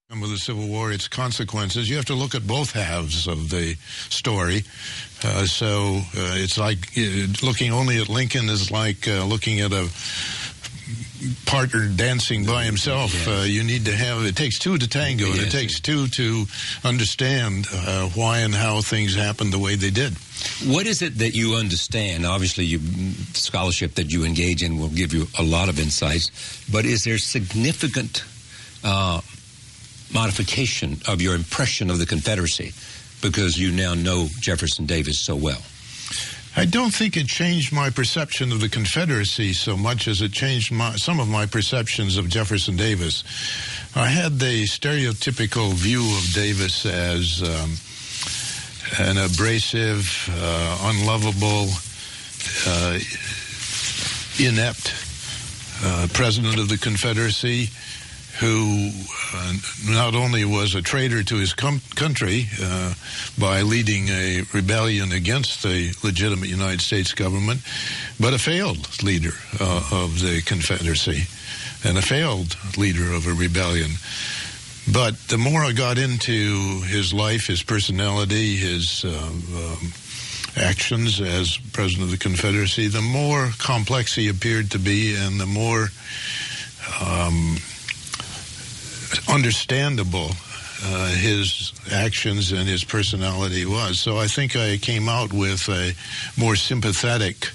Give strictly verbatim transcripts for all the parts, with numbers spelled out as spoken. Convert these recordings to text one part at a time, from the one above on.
With the Civil War, its consequences, you have to look at both halves of the story. Uh, so uh, it's like uh, looking only at Lincoln is like uh, looking at a partner dancing by himself. Yes. Uh, you need to have, it takes two to tango, yes. And it takes two to understand uh, why and how things happened the way they did. What is it that you understand? Obviously, you, the scholarship that you engage in will give you a lot of insights, but is there significant uh, modification of your impression of the Confederacy because you now know Jefferson Davis so well? I don't think it changed my perception of the Confederacy so much as it changed my, some of my perceptions of Jefferson Davis. I had the stereotypical view of Davis as um, an abrasive, uh, unlovable, uh, inept uh, president of the Confederacy, who uh, not only was a traitor to his com- country uh, by leading a rebellion against the legitimate United States government, but a failed leader uh, of the Confederacy and a failed leader of a rebellion. But the more I got into his life, his personality, his uh, um, actions as president of the Confederacy, the more complex he appeared to be and the more Um, understandable uh, his actions and his personality was. So I think I came out with a more sympathetic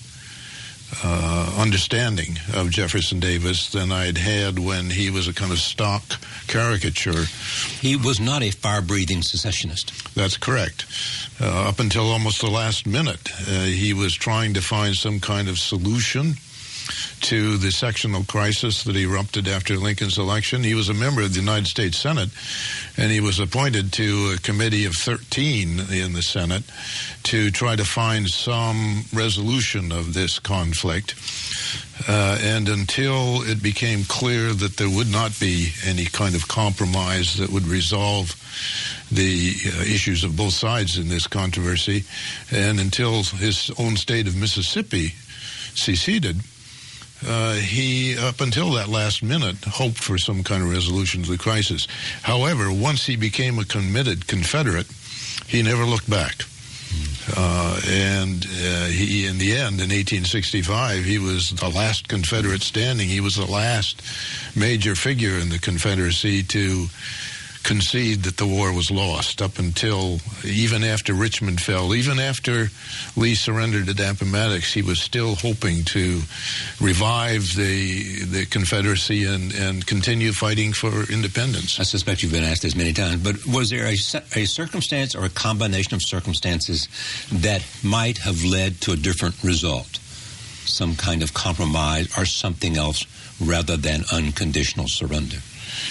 uh, understanding of Jefferson Davis than I'd had when he was a kind of stock caricature. He was not a fire-breathing secessionist. That's correct. Uh, up until almost the last minute, uh, he was trying to find some kind of solution to the sectional crisis that erupted after Lincoln's election. He was a member of the United States Senate, and he was appointed to a committee of thirteen in the Senate to try to find some resolution of this conflict. Uh, and until it became clear that there would not be any kind of compromise that would resolve the uh, issues of both sides in this controversy, and until his own state of Mississippi seceded, Uh, he, up until that last minute, hoped for some kind of resolution to the crisis. However, once he became a committed Confederate, he never looked back. Uh, and uh, he, in the end, in eighteen sixty-five, he was the last Confederate standing. He was the last major figure in the Confederacy to concede that the war was lost, up until even after Richmond fell, even after Lee surrendered at Appomattox. He was still hoping to revive the the Confederacy and, and continue fighting for independence. I suspect you've been asked this many times, but was there a, a circumstance or a combination of circumstances that might have led to a different result? Some kind of compromise or something else rather than unconditional surrender?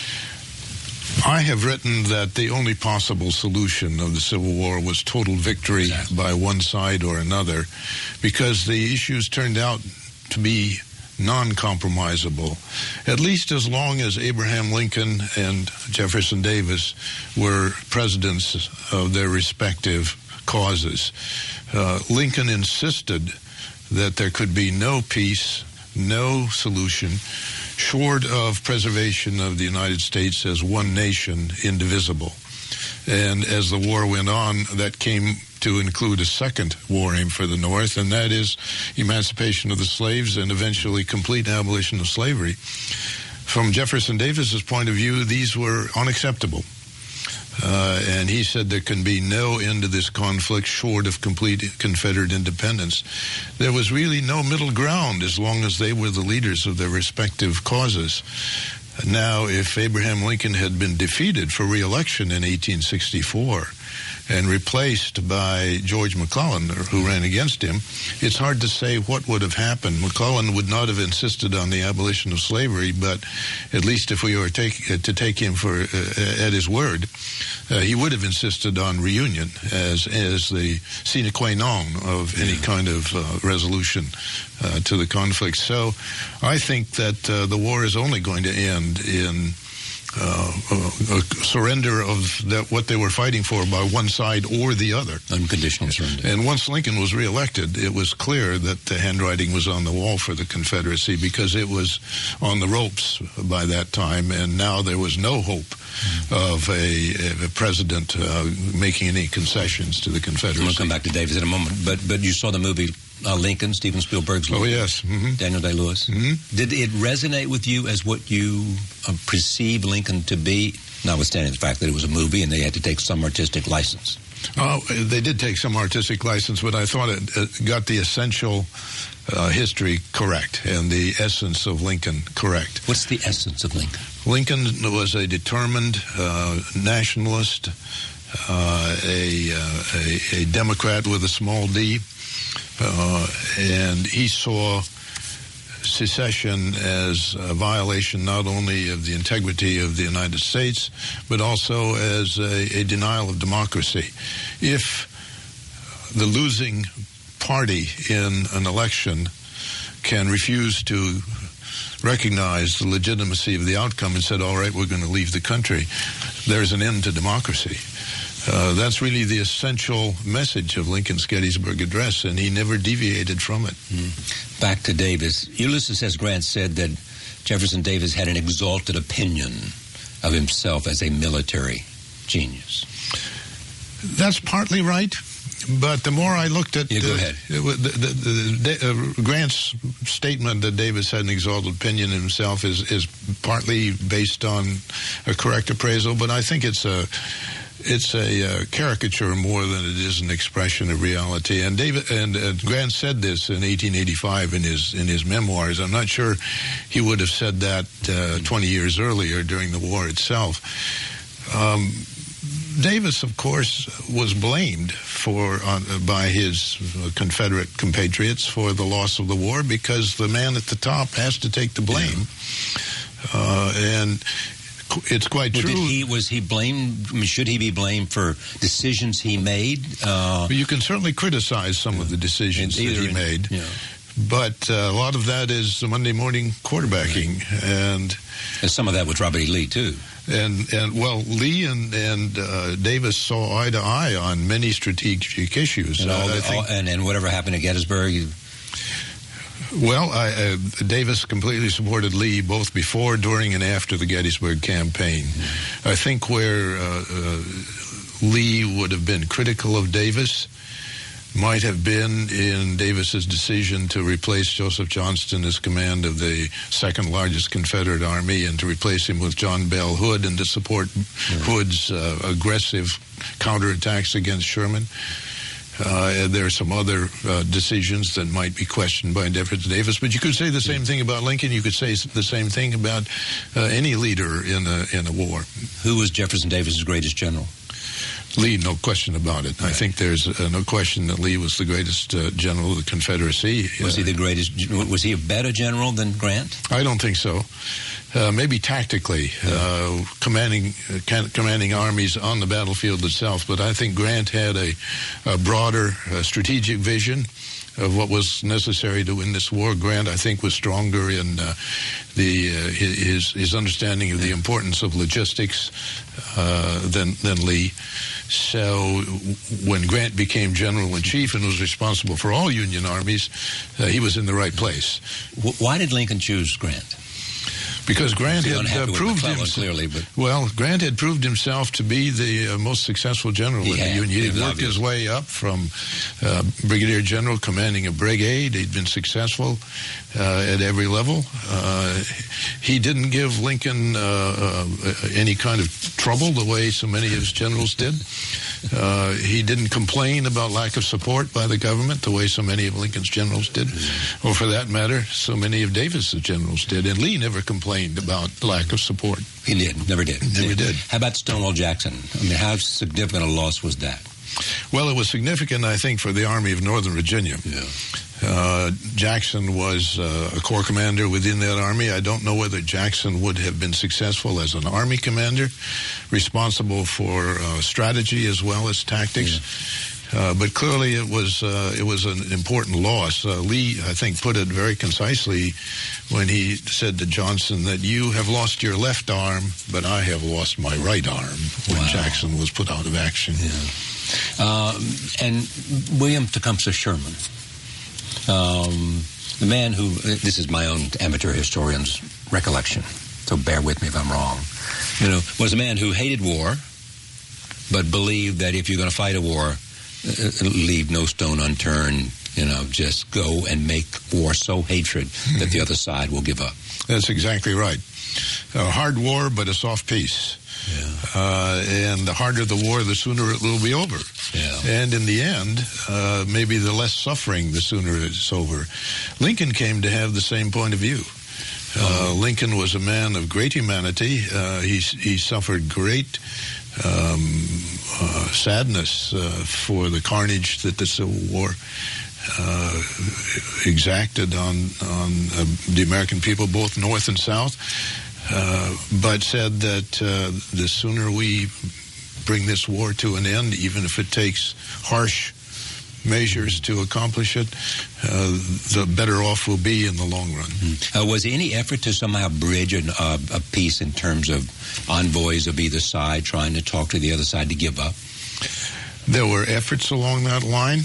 I have written that the only possible solution of the Civil War was total victory exactly. by one side or another, because the issues turned out to be non-compromisable, at least as long as Abraham Lincoln and Jefferson Davis were presidents of their respective causes. Uh, Lincoln insisted that there could be no peace, no solution, short of preservation of the United States as one nation, indivisible. And as the war went on, that came to include a second war aim for the North, and that is emancipation of the slaves and eventually complete abolition of slavery. From Jefferson Davis's point of view, these were unacceptable. Uh, and he said there can be no end to this conflict short of complete Confederate independence. There was really no middle ground as long as they were the leaders of their respective causes. Now, if Abraham Lincoln had been defeated for re-election in eighteen sixty-four and replaced by George McClellan, who ran against him, it's hard to say what would have happened. McClellan would not have insisted on the abolition of slavery, but at least if we were take, uh, to take him for uh, at his word, uh, he would have insisted on reunion as as the sine qua non of any kind of uh, resolution uh, to the conflict. So I think that uh, the war is only going to end in uh, a surrender of that, what they were fighting for by one side or the other. Unconditional surrender. And once Lincoln was reelected, it was clear that the handwriting was on the wall for the Confederacy, because it was on the ropes by that time, and now there was no hope of a, of a president uh, making any concessions to the Confederacy. We'll come back to Davis in a moment, but but you saw the movie uh, Lincoln, Steven Spielberg's movie. Oh, yes. Mm-hmm. Daniel Day-Lewis. Mm-hmm. Did it resonate with you as what you uh, perceived Lincoln to be, notwithstanding the fact that it was a movie and they had to take some artistic license? Oh, they did take some artistic license, but I thought it, it got the essential uh, history correct and the essence of Lincoln correct. What's the essence of Lincoln? Lincoln was a determined uh, nationalist, uh, a, uh, a, a Democrat with a small d, uh, and he saw secession as a violation not only of the integrity of the United States, but also as a, a denial of democracy. If the losing party in an election can refuse to recognize the legitimacy of the outcome and said, all right, we're going to leave the country, there's an end to democracy. Uh, that's really the essential message of Lincoln's Gettysburg Address, and he never deviated from it. Mm. Back to Davis. Ulysses S. Grant said that Jefferson Davis had an exalted opinion of himself as a military genius. That's partly right, but the more I looked at yeah, go uh, ahead. the, the, the, the, uh, Grant's statement that Davis had an exalted opinion of himself is, is partly based on a correct appraisal, but I think it's a It's a uh, caricature more than it is an expression of reality. And David and uh, Grant said this in eighteen eighty-five in his in his memoirs. I'm not sure he would have said that uh, twenty years earlier during the war itself. Um, Davis, of course, was blamed for uh, by his Confederate compatriots for the loss of the war, because the man at the top has to take the blame. Yeah. Uh, and it's quite well, true. Did he, was he blamed? I mean, should he be blamed for decisions he made? Uh, well, you can certainly criticize some yeah. of the decisions that he in, made, yeah. but uh, a lot of that is Monday morning quarterbacking, right. and, and some of that was Robert E. Lee too. And and well, Lee and and uh, Davis saw eye to eye on many strategic issues. And, all uh, the, I think, all, and, and whatever happened at Gettysburg. You, Well, I, uh, Davis completely supported Lee both before, during, and after the Gettysburg campaign. Mm-hmm. I think where uh, uh, Lee would have been critical of Davis might have been in Davis's decision to replace Joseph Johnston as command of the second largest Confederate Army, and to replace him with John Bell Hood, and to support mm-hmm. Hood's uh, aggressive counterattacks against Sherman. Uh, there are some other uh, decisions that might be questioned by Jefferson Davis, but you could say the same thing about Lincoln. You could say the same thing about uh, any leader in a in a war. Who was Jefferson Davis's greatest general? Lee, no question about it. Right. I think there's uh, no question that Lee was the greatest uh, general of the Confederacy. Was uh, he the greatest? Was he a better general than Grant? I don't think so. Uh, maybe tactically, uh, commanding uh, can, commanding armies on the battlefield itself, but I think Grant had a, a broader uh, strategic vision of what was necessary to win this war. Grant, I think, was stronger in uh, the uh, his his understanding of the importance of logistics uh, than than Lee. So when Grant became general-in-chief and was responsible for all Union armies, uh, he was in the right place. Why did Lincoln choose Grant? Because Grant had uh, proved himself. Clearly, but well, Grant had proved himself to be the uh, most successful general in the Union. He had worked his way up from uh, brigadier general, commanding a brigade. He'd been successful uh, at every level. Uh, he didn't give Lincoln uh, uh, any kind of trouble the way so many of his generals did. Uh, he didn't complain about lack of support by the government the way so many of Lincoln's generals did, or for that matter, so many of Davis's generals did. And Lee never complained about lack of support. He did, never did. Never did. How about Stonewall Jackson? I mean, how significant a loss was that? Well, it was significant, I think, for the Army of Northern Virginia. Yeah. Uh, Jackson was uh, a corps commander within that army. I don't know whether Jackson would have been successful as an army commander, responsible for uh, strategy as well as tactics. Uh, but clearly, it was uh, it was an important loss. Uh, Lee, I think, put it very concisely when he said to Johnson that you have lost your left arm, but I have lost my right arm when wow. Jackson was put out of action. Yeah. Um, and William Tecumseh Sherman, um, the man who, this is my own amateur historian's recollection, so bear with me if I'm wrong, you know, was a man who hated war, but believed that if you're going to fight a war, leave no stone unturned, you know, just go and make war so hatred that the other side will give up. That's exactly right. A hard war, but a soft peace. Yeah. Uh, and the harder the war, the sooner it will be over. Yeah. And in the end, uh, maybe the less suffering, the sooner it's over. Lincoln came to have the same point of view. Uh, Lincoln was a man of great humanity. Uh, he, he suffered great um, uh, sadness uh, for the carnage that the Civil War uh, exacted on, on uh, the American people, both North and South, uh, but said that uh, the sooner we bring this war to an end, even if it takes harsh measures to accomplish it, uh, the better off we'll be in the long run. Mm-hmm. Uh, was there any effort to somehow bridge an, uh, a peace in terms of envoys of either side trying to talk to the other side to give up? There were efforts along that line.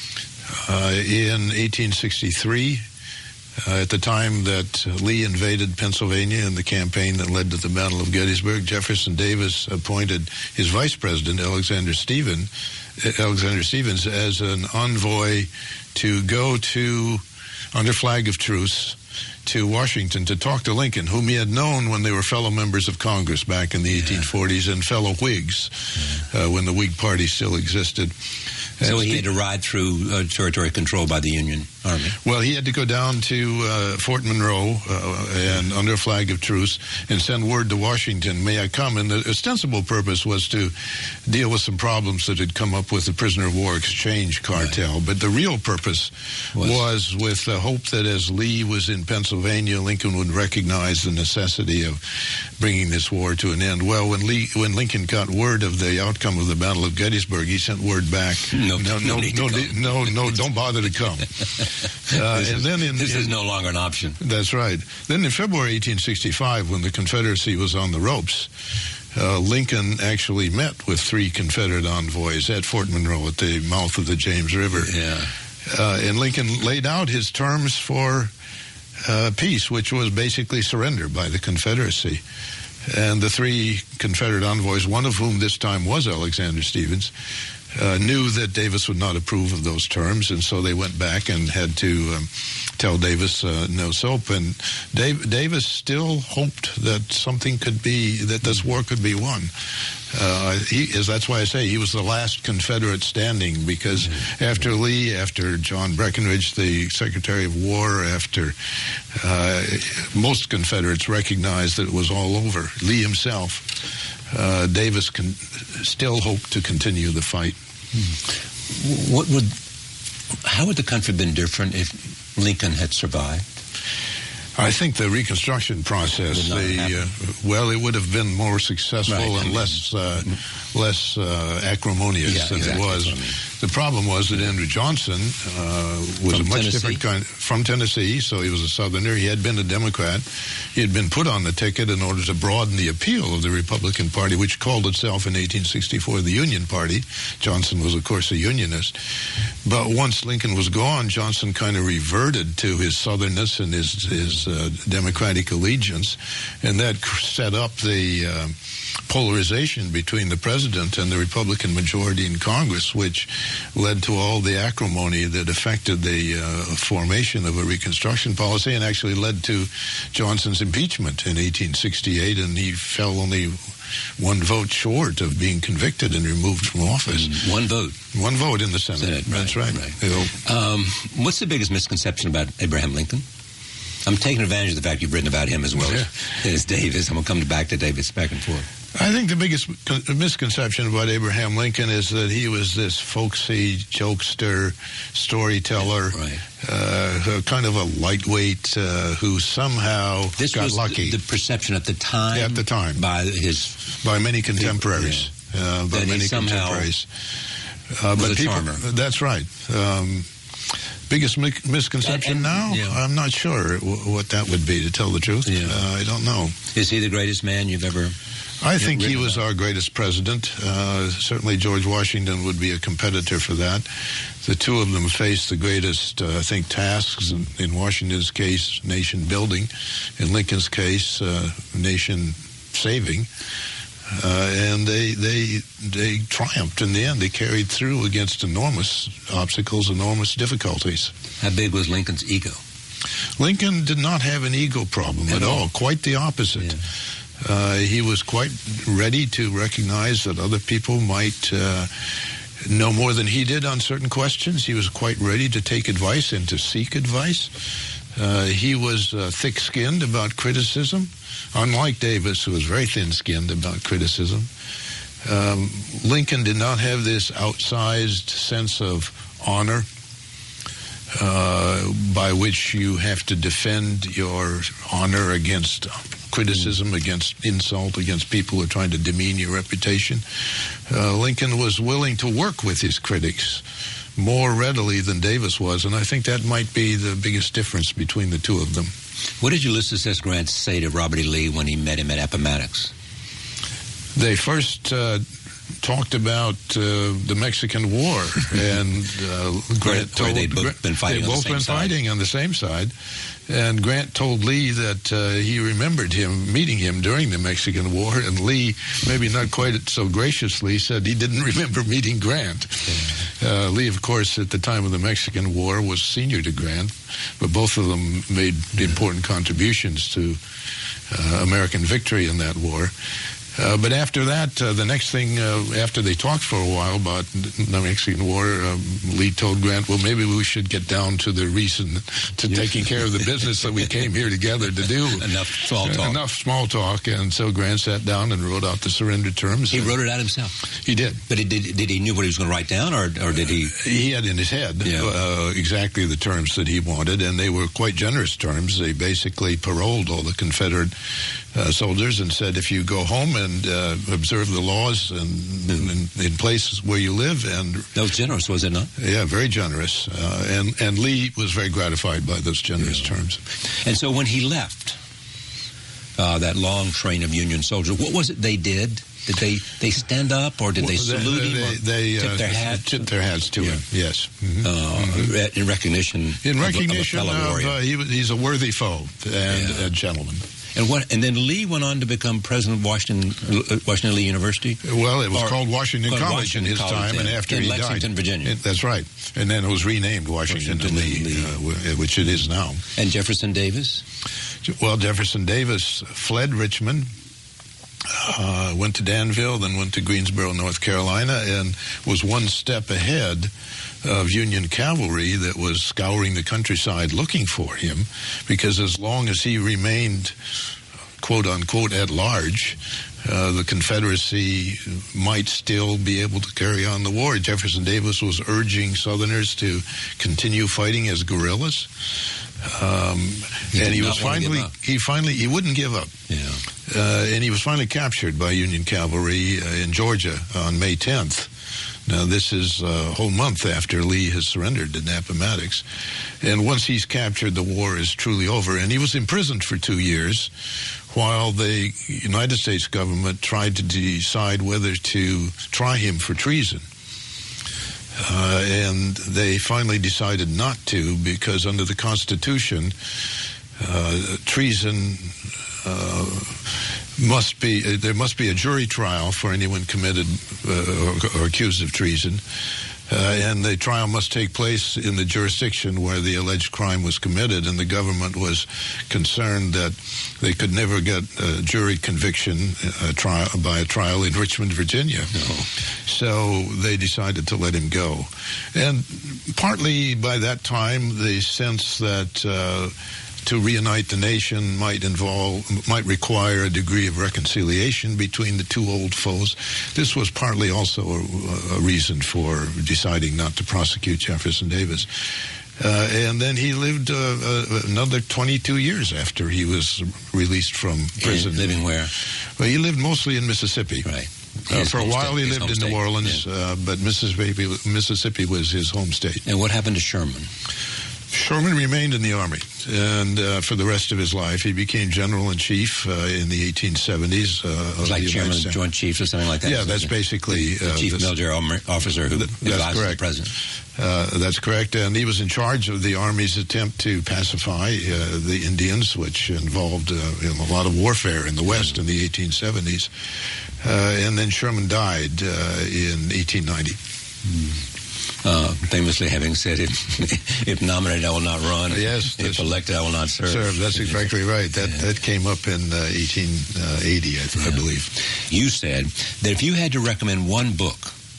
Uh, in eighteen sixty-three, uh, at the time that Lee invaded Pennsylvania in the campaign that led to the Battle of Gettysburg, Jefferson Davis appointed his vice president, Alexander Stephen, Alexander Stevens, as an envoy to go to, under flag of truce, to Washington to talk to Lincoln, whom he had known when they were fellow members of Congress back in the yeah. eighteen forties and fellow Whigs yeah. uh, when the Whig Party still existed. So he had to ride through uh, territory controlled by the Union Army? Well, he had to go down to uh, Fort Monroe uh, and under a flag of truce and send word to Washington, may I come? And the ostensible purpose was to deal with some problems that had come up with the prisoner of war exchange cartel. Right. But the real purpose was, was with the hope that as Lee was in Pennsylvania, Lincoln would recognize the necessity of bringing this war to an end. Well, when Lee, when Lincoln got word of the outcome of the Battle of Gettysburg, he sent word back, No, no, no, no, no, no, no, don't bother to come. Uh, this and is, then in, this in, is no longer an option. That's right. Then in February eighteen sixty-five, when the Confederacy was on the ropes, uh, Lincoln actually met with three Confederate envoys at Fort Monroe at the mouth of the James River. Yeah. Uh, and Lincoln laid out his terms for uh, peace, which was basically surrender by the Confederacy. And the three Confederate envoys, one of whom this time was Alexander Stevens, Uh, knew that Davis would not approve of those terms, and so they went back and had to um, tell Davis uh, no soap. And Dave, Davis still hoped that something could be, that this war could be won. Uh, he is. That's why I say he was the last Confederate standing, because mm-hmm. after Lee, after John Breckinridge, the Secretary of War, after uh, most Confederates recognized that it was all over, Lee himself, uh, Davis can still hoped to continue the fight. What would, how would the country have been different if Lincoln had survived? I think the Reconstruction process, the uh, well, it would have been more successful right. and I mean, less uh, less uh, acrimonious yeah, than exactly it was. I mean. The problem was that Andrew Johnson uh, was from a much Tennessee? different kind from Tennessee, so he was a Southerner. He had been a Democrat. He had been put on the ticket in order to broaden the appeal of the Republican Party, which called itself in eighteen sixty-four the Union Party. Johnson was, of course, a Unionist. But once Lincoln was gone, Johnson kind of reverted to his Southernness and his, his uh, Democratic allegiance, and that set up the uh, polarization between the president and the Republican majority in Congress, which led to all the acrimony that affected the uh, formation of a Reconstruction policy and actually led to Johnson's impeachment in eighteen sixty-eight, and he fell only one vote short of being convicted and removed from office. Mm, one vote. One vote in the Senate. Senate That's right. right. right. Um, what's the biggest misconception about Abraham Lincoln? I'm taking advantage of the fact you've written about him as well yeah. as, as Davis. I'm going to come back to Davis back and forth. I think the biggest misconception about Abraham Lincoln is that he was this folksy jokester, storyteller, right. uh, kind of a lightweight uh, who somehow this got was lucky. The, the perception at the time, yeah, at the time, by his by many contemporaries, yeah. uh, by that many somehow, contemporaries. Uh, but a people, charmer. That's right. Um, biggest mi- misconception And- and- now? yeah. I'm not sure w- what that would be, to tell the truth. Yeah. Uh, I don't know. Is he the greatest man you've ever... I think he written was about? our greatest president. Uh, certainly George Washington would be a competitor for that. The two of them faced the greatest, uh, I think, tasks. In, in Washington's case, nation building. In Lincoln's case, uh, nation saving. Uh, and they they they triumphed in the end. They carried through against enormous obstacles, enormous difficulties. How big was Lincoln's ego? Lincoln did not have an ego problem at, At all. all. Quite the opposite. Yeah. Uh, he was quite ready to recognize that other people might uh, know more than he did on certain questions. He was quite ready to take advice and to seek advice. Uh, he was uh, thick-skinned about criticism, unlike Davis, who was very thin-skinned about criticism. Um, Lincoln did not have this outsized sense of honor uh, by which you have to defend your honor against criticism, against insult, against people who are trying to demean your reputation. Uh, Lincoln was willing to work with his critics more readily than Davis was, and I think that might be the biggest difference between the two of them. What did Ulysses S. Grant say to Robert E. Lee when he met him at Appomattox? They first uh, talked about uh, the Mexican War, and uh, Grant Where told they'd both been fighting they'd on the both same been side. fighting on the same side. And Grant told Lee that uh, he remembered him, meeting him during the Mexican War, and Lee, maybe not quite so graciously, said he didn't remember meeting Grant. Uh, Lee, of course, at the time of the Mexican War was senior to Grant, but both of them made important contributions to uh, American victory in that war. Uh, but after that, uh, the next thing, uh, after they talked for a while about the Mexican War, um, Lee told Grant, well, maybe we should get down to the reason, to Yeah. taking care of the business that we came here together to do. Enough small talk. Enough small talk. And so Grant sat down and wrote out the surrender terms. He wrote it out himself. He did. But he, did, did he knew what he was going to write down, or, or did he? He had in his head Yeah. uh, exactly the terms that he wanted, and they were quite generous terms. They basically paroled all the Confederate uh, soldiers and said, if you go home and uh, observe the laws and in, in places where you live, and That was generous, was it not? yeah, very generous. Uh, and and Lee was very gratified by those generous Yeah. terms. And so when he left uh, that long train of Union soldiers, what was it they did? Did they, they stand up, or did they Well, salute they, him? or They, they tip uh, their hats? tipped their hats to Yeah. him. Yes. Mhm. Uh, in recognition, In of a- recognition of, a of, fellow warrior. uh, he was, he's a worthy foe and Yeah. a gentleman. and what? And then Lee went on to become president of Washington, uh, Washington Lee University. Well, it was Or- called Washington called College Washington in his College, time, and yeah. after In he Lexington, died. Virginia. It- that's right. And then it was renamed Washington, Washington Lee, Lee. Uh, w- which it is now. And Jefferson Davis. Well, Jefferson Davis fled Richmond, uh, went to Danville, then went to Greensboro, North Carolina, and was one step ahead of Union cavalry that was scouring the countryside looking for him, because as long as he remained, quote unquote, at large, uh, the Confederacy might still be able to carry on the war. Jefferson Davis was urging Southerners to continue fighting as guerrillas. Um, He and did he not was wanna give finally, up. he finally, he wouldn't give up. Yeah. Uh, and he was finally captured by Union cavalry uh, in Georgia on May tenth. Now, this is a whole month after Lee has surrendered in Appomattox. And once he's captured, the war is truly over. And he was imprisoned for two years while the United States government tried to decide whether to try him for treason. Uh, and they finally decided not to, because under the Constitution, uh, treason uh, must be, uh, there must be a jury trial for anyone committed uh, or, or accused of treason. Uh, and the trial must take place in the jurisdiction where the alleged crime was committed, and the government was concerned that they could never get a jury conviction uh, trial, by a trial in Richmond, Virginia. No. So they decided to let him go. And partly by that time, the sense that uh, to reunite the nation might involve, might require a degree of reconciliation between the two old foes. This was partly also a, a reason for deciding not to prosecute Jefferson Davis. Uh, and then he lived uh, uh, another twenty-two years after he was released from prison. And living where? Well, he lived mostly in Mississippi. Right. Uh, for a while, he lived in New Orleans, yeah. uh, but Mississippi, Mississippi was his home state. And what happened to Sherman? Sherman remained in the Army, and uh, for the rest of his life, he became General-in-Chief uh, in the eighteen seventies. Uh, of like the Chairman of the Joint Chiefs or something like that? Yeah, that's basically... The, the Chief uh, Military Officer who advises the President. Uh, that's correct, and he was in charge of the Army's attempt to pacify uh, the Indians, which involved uh, you know, a lot of warfare in the West in the eighteen seventies. Uh, and then Sherman died uh, in eighteen ninety. Mm. Uh, famously having said, if, if nominated, I will not run. Yes. If elected, I will not serve. Serve, that's exactly right. That yeah. that came up in uh, eighteen eighty, I, yeah. I believe. You said that if you had to recommend one book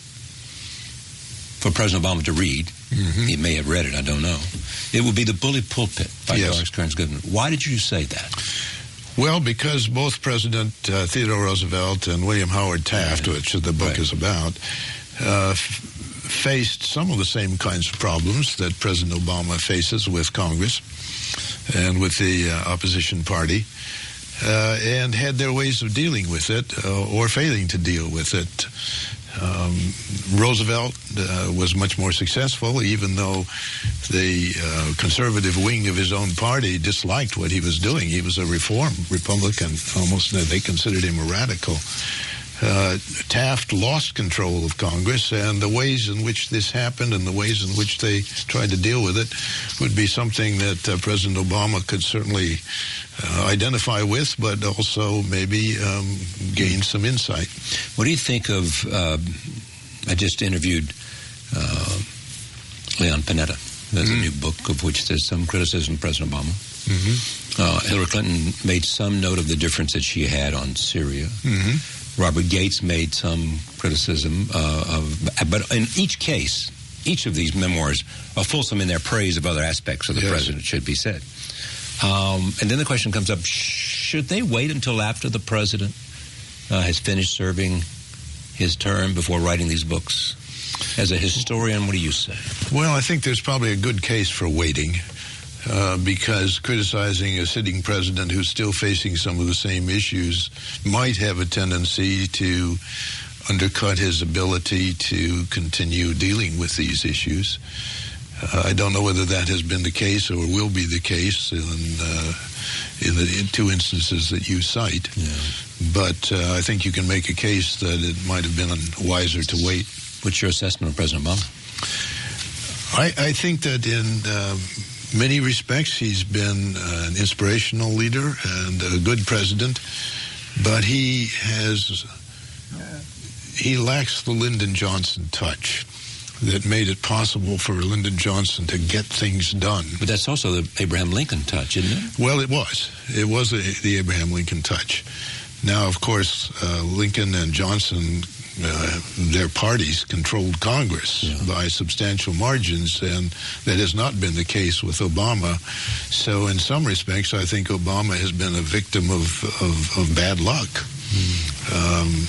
for President Obama to read, mm-hmm. he may have read it, I don't know, it would be The Bully Pulpit by yes. Clarence Kearns Goodman. Why did you say that? Well, because both President uh, Theodore Roosevelt and William Howard Taft, right. which the book right. is about, uh, f- faced some of the same kinds of problems that President Obama faces with Congress and with the uh, opposition party, uh, and had their ways of dealing with it uh, or failing to deal with it. Um, Roosevelt uh, was much more successful, even though the uh, conservative wing of his own party disliked what he was doing. He was a reform Republican, almost they considered him a radical. Uh, Taft lost control of Congress, and the ways in which this happened and the ways in which they tried to deal with it would be something that uh, President Obama could certainly uh, identify with, but also maybe um, gain some insight. What do you think of, uh, I just interviewed uh, Leon Panetta. There's mm-hmm. a new book of which there's some criticism of President Obama. Mm-hmm. Uh, Hillary Clinton made some note of the difference that she had on Syria. Mm-hmm. Robert Gates made some criticism uh, of, but in each case, each of these memoirs are fulsome in their praise of other aspects of the yes. president, should be said. Um, and then the question comes up, should they wait until after the president uh, has finished serving his term before writing these books? As a historian, what do you say? Well, I think there's probably a good case for waiting. Uh, because criticizing a sitting president who's still facing some of the same issues might have a tendency to undercut his ability to continue dealing with these issues. Uh, I don't know whether that has been the case or will be the case in, uh, in the in two instances that you cite. Yeah. But uh, I think you can make a case that it might have been wiser to wait. What's your assessment of President Obama? I, I think that in... Uh, many respects, he's been uh, an inspirational leader and a good president, but he has, he lacks the Lyndon Johnson touch that made it possible for Lyndon Johnson to get things done. But that's also the Abraham Lincoln touch, isn't it? Well, it was. It was a, the Abraham Lincoln touch. Now, of course, uh, Lincoln and Johnson, uh, their parties controlled Congress yeah. by substantial margins, and that has not been the case with Obama. So in some respects, I think Obama has been a victim of, of, of bad luck. Mm. Um,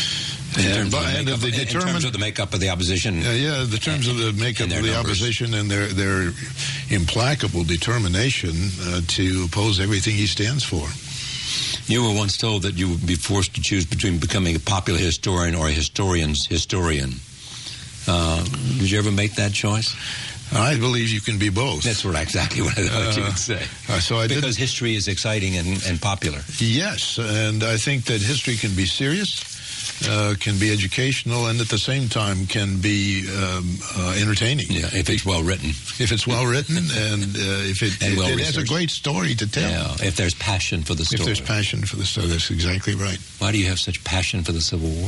in, terms and, of the makeup, in terms of the makeup of the opposition. Uh, yeah, the terms and, of the makeup of the numbers. opposition and their, their implacable determination uh, to oppose everything he stands for. You were once told that you would be forced to choose between becoming a popular historian or a historian's historian. Uh, did you ever make that choice? I believe you can be both. That's what exactly what I thought uh, you would say. Uh, so I because did, history is exciting and, and popular. Yes, and I think that history can be serious, uh, can be educational, and at the same time can be um, uh, entertaining. Yeah, if it's well written. If it's well written and uh, if it, and it, well it has a great story to tell. Yeah, if there's passion for the story. If there's passion for the story, that's exactly right. Why do you have such passion for the Civil War?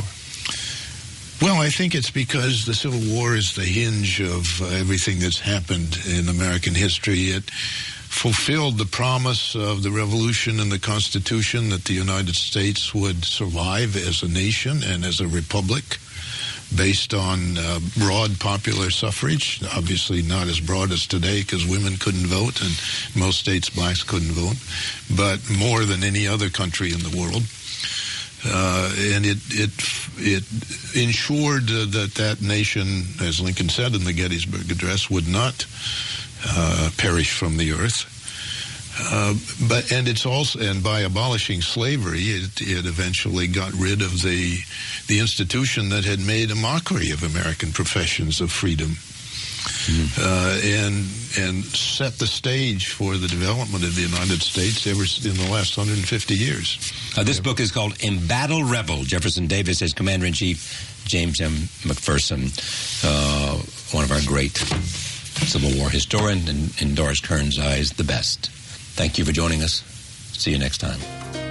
Well, I think it's because the Civil War is the hinge of uh, everything that's happened in American history. It fulfilled the promise of the Revolution and the Constitution that the United States would survive as a nation and as a republic based on uh, broad popular suffrage, obviously not as broad as today because women couldn't vote and most states blacks couldn't vote, but more than any other country in the world. Uh, and it it it ensured uh, that that nation, as Lincoln said in the Gettysburg Address, would not uh, perish from the earth. Uh, but and it's also and by abolishing slavery, it, it eventually got rid of the the institution that had made a mockery of American professions of freedom. Mm-hmm. Uh, and and set the stage for the development of the United States ever in the last one hundred fifty years. Uh, this book is called Embattled Rebel. Jefferson Davis as Commander-in-Chief, James M. McPherson, uh, one of our great Civil War historian, and in Doris Kearns' eyes, the best. Thank you for joining us. See you next time.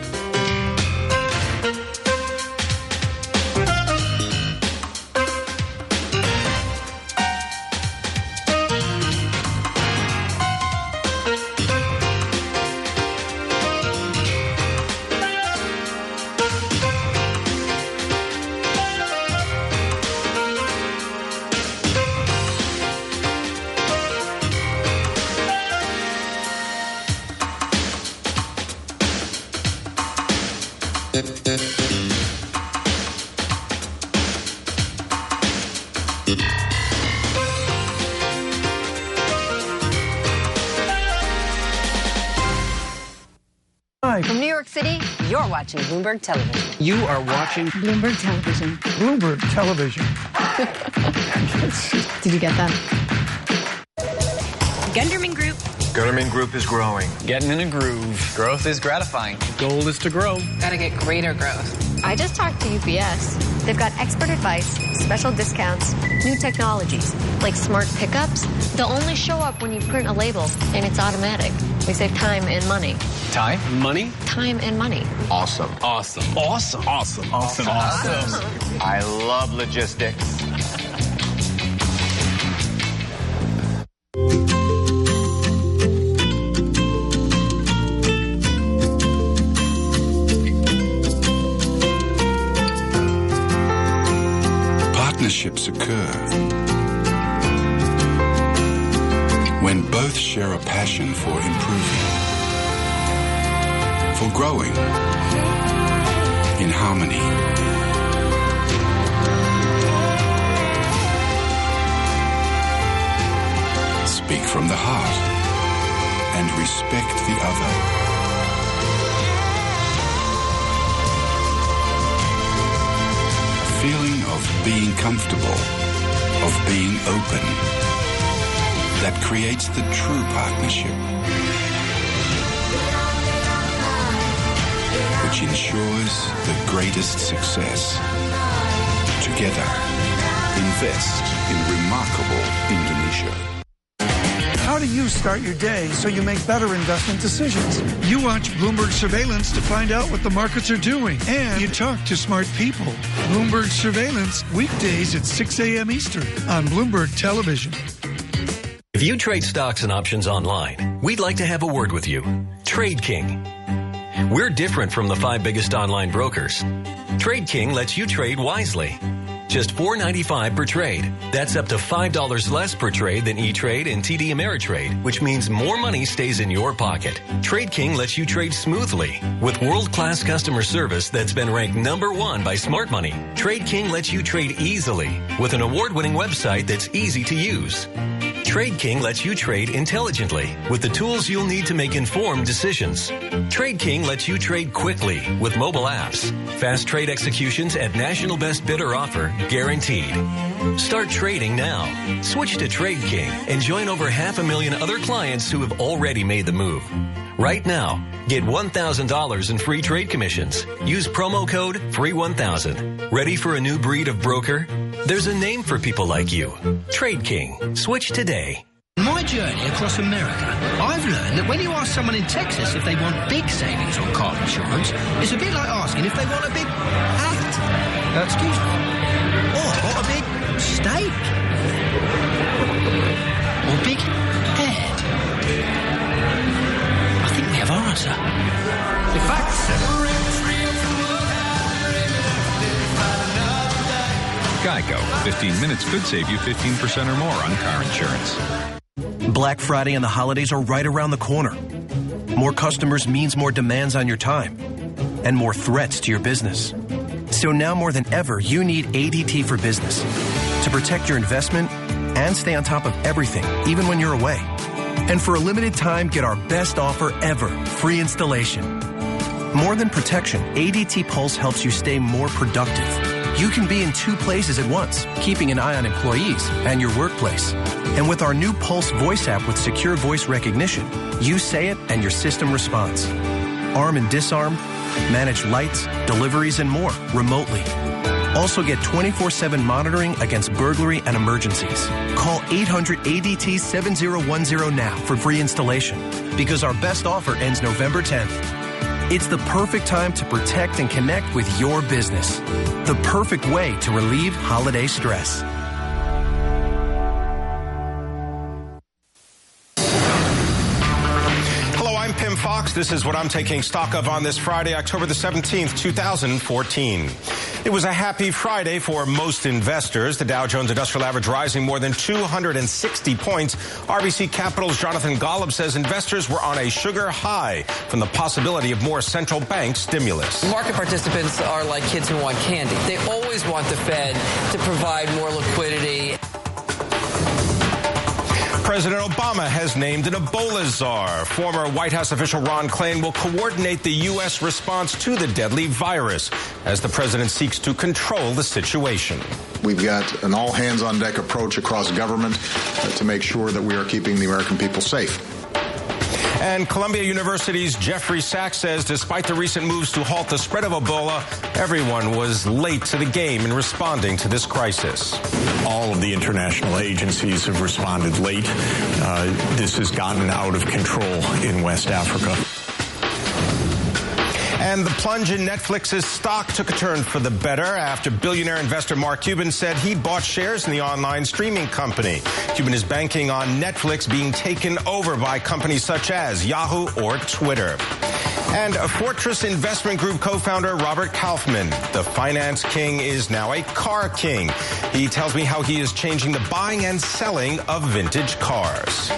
From New York City, you're watching Bloomberg Television. You are watching Bloomberg Television. Bloomberg Television. Did you get that? Gunderman Group. Gunderman Group is growing. Getting in a groove. Growth is gratifying. The goal is to grow. Gotta get greater growth. I just talked to U P S. They've got expert advice, special discounts, new technologies, like smart pickups. They'll only show up when you print a label, and it's automatic. We save time and money. Time? Money? Time and money. Awesome. Awesome. Awesome. Awesome. Awesome. Awesome. I love logistics. Partnerships occur when both share a passion for improving, for growing in harmony. Speak from the heart and respect the other. Feeling of being comfortable, of being open, that creates the true partnership, which ensures the greatest success. Together, invest in remarkable Indonesia. How do you start your day so you make better investment decisions? You watch Bloomberg Surveillance to find out what the markets are doing. And you talk to smart people. Bloomberg Surveillance, weekdays at six a.m. Eastern on Bloomberg Television. If you trade stocks and options online, we'd like to have a word with you. Trade King. We're different from the five biggest online brokers. Trade King lets you trade wisely. Just four dollars and ninety-five cents per trade. That's up to five dollars less per trade than E-Trade and T D Ameritrade, which means more money stays in your pocket. Trade King lets you trade smoothly with world-class customer service that's been ranked number one by Smart Money. Trade King lets you trade easily with an award-winning website that's easy to use. Trade King lets you trade intelligently with the tools you'll need to make informed decisions. Trade King lets you trade quickly with mobile apps. Fast trade executions at national best bidder offer guaranteed. Start trading now. Switch to Trade King and join over half a million other clients who have already made the move. Right now, get one thousand dollars in free trade commissions. Use promo code free one thousand. Ready for a new breed of broker? There's a name for people like you. Trade King. Switch today. In my journey across America, I've learned that when you ask someone in Texas if they want big savings on car insurance, it's a bit like asking if they want a big hat. Uh, excuse me. Or a big steak. Or big hair. I think we have our answer. In fact, Geico. fifteen minutes could save you fifteen percent or more on car insurance. Black Friday and the holidays are right around the corner. More customers means more demands on your time and more threats to your business. So now more than ever, you need A D T for Business to protect your investment and stay on top of everything, even when you're away. And for a limited time, get our best offer ever, free installation. More than protection, A D T Pulse helps you stay more productive You can be in two places at once, keeping an eye on employees and your workplace. And with our new Pulse voice app with secure voice recognition, you say it and your system responds. Arm and disarm, manage lights, deliveries, and more remotely. Also get twenty-four seven monitoring against burglary and emergencies. Call eight hundred A D T seven zero one zero now for free installation, because our best offer ends November tenth. It's the perfect time to protect and connect with your business. The perfect way to relieve holiday stress. I'm Pim Fox. This is what I'm taking stock of on this Friday, October the seventeenth, two thousand fourteen. It was a happy Friday for most investors. The Dow Jones Industrial Average rising more than two hundred sixty points. R B C Capital's Jonathan Golub says investors were on a sugar high from the possibility of more central bank stimulus. Market participants are like kids who want candy. They always want the Fed to provide more liquidity. President Obama has named an Ebola czar. Former White House official Ron Klain will coordinate the U S response to the deadly virus as the president seeks to control the situation. We've got an all-hands-on-deck approach across government uh, to make sure that we are keeping the American people safe. And Columbia University's Jeffrey Sachs says despite the recent moves to halt the spread of Ebola, everyone was late to the game in responding to this crisis. All of the international agencies have responded late. Uh, this has gotten out of control in West Africa. And the plunge in Netflix's stock took a turn for the better after billionaire investor Mark Cuban said he bought shares in the online streaming company. Cuban is banking on Netflix being taken over by companies such as Yahoo or Twitter. And a Fortress Investment Group co-founder Robert Kaufman, the finance king, is now a car king. He tells me how he is changing the buying and selling of vintage cars.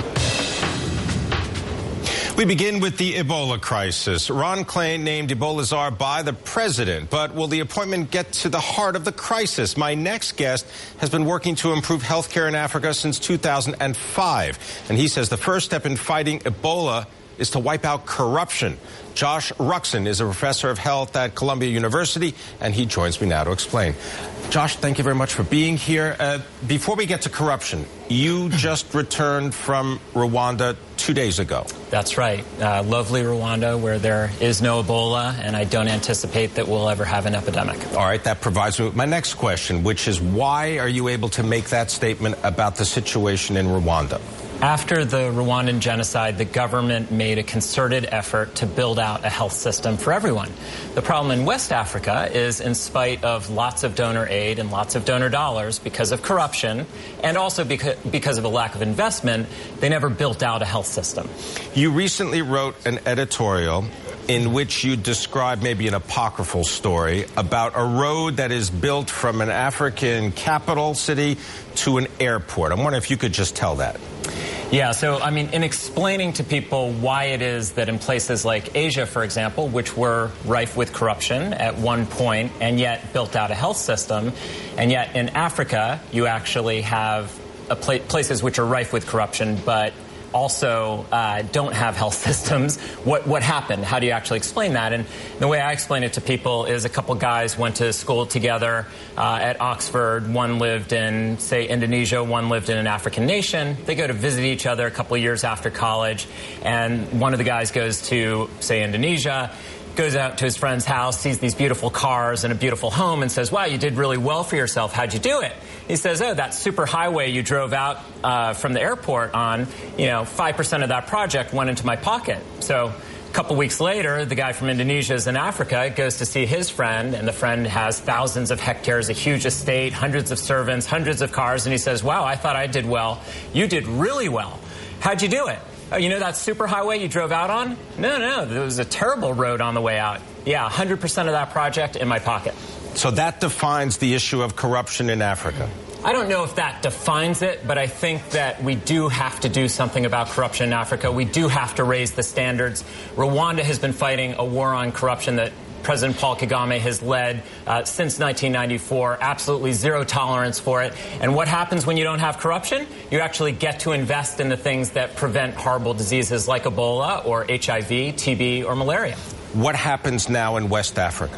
We begin with the Ebola crisis. Ron Klain named Ebola czar by the president, but will the appointment get to the heart of the crisis? My next guest has been working to improve health care in Africa since two thousand five, and he says the first step in fighting Ebola is to wipe out corruption. Josh Ruxin is a professor of health at Columbia University, and he joins me now to explain. Josh, thank you very much for being here. Uh, before we get to corruption, you just returned from Rwanda two days ago. That's right. Uh, lovely Rwanda, where there is no Ebola, and I don't anticipate that we'll ever have an epidemic. All right, that provides me with my next question, which is why are you able to make that statement about the situation in Rwanda? After the Rwandan genocide, the government made a concerted effort to build out a health system for everyone. The problem in West Africa is, in spite of lots of donor aid and lots of donor dollars, because of corruption and also because, because of a lack of investment, they never built out a health system. You recently wrote an editorial in which you describe maybe an apocryphal story about a road that is built from an African capital city to an airport. I'm wondering if you could just tell that. Yeah, so, I mean, in explaining to people why it is that in places like Asia, for example, which were rife with corruption at one point and yet built out a health system, and yet in Africa you actually have a pla- places which are rife with corruption but also uh, don't have health systems. What what happened? How do you actually explain that? And the way I explain it to people is a couple guys went to school together uh, at Oxford. One lived in, say, Indonesia. One lived in an African nation. They go to visit each other a couple years after college, and one of the guys goes to, say, Indonesia, goes out to his friend's house, sees these beautiful cars and a beautiful home, and says, wow, you did really well for yourself. How'd you do it? He says, oh, that super highway you drove out uh, from the airport on, you know, five percent of that project went into my pocket. So a couple weeks later, the guy from Indonesia is in Africa, goes to see his friend, and the friend has thousands of hectares, a huge estate, hundreds of servants, hundreds of cars, and he says, wow, I thought I did well. You did really well. How'd you do it? Oh, you know that super highway you drove out on? No, no, there was a terrible road on the way out. Yeah, one hundred percent of that project in my pocket. So that defines the issue of corruption in Africa. I don't know if that defines it, but I think that we do have to do something about corruption in Africa. We do have to raise the standards. Rwanda has been fighting a war on corruption that President Paul Kagame has led uh, since nineteen ninety-four, absolutely zero tolerance for it. And what happens when you don't have corruption? You actually get to invest in the things that prevent horrible diseases like Ebola or H I V, T B, or malaria. What happens now in West Africa?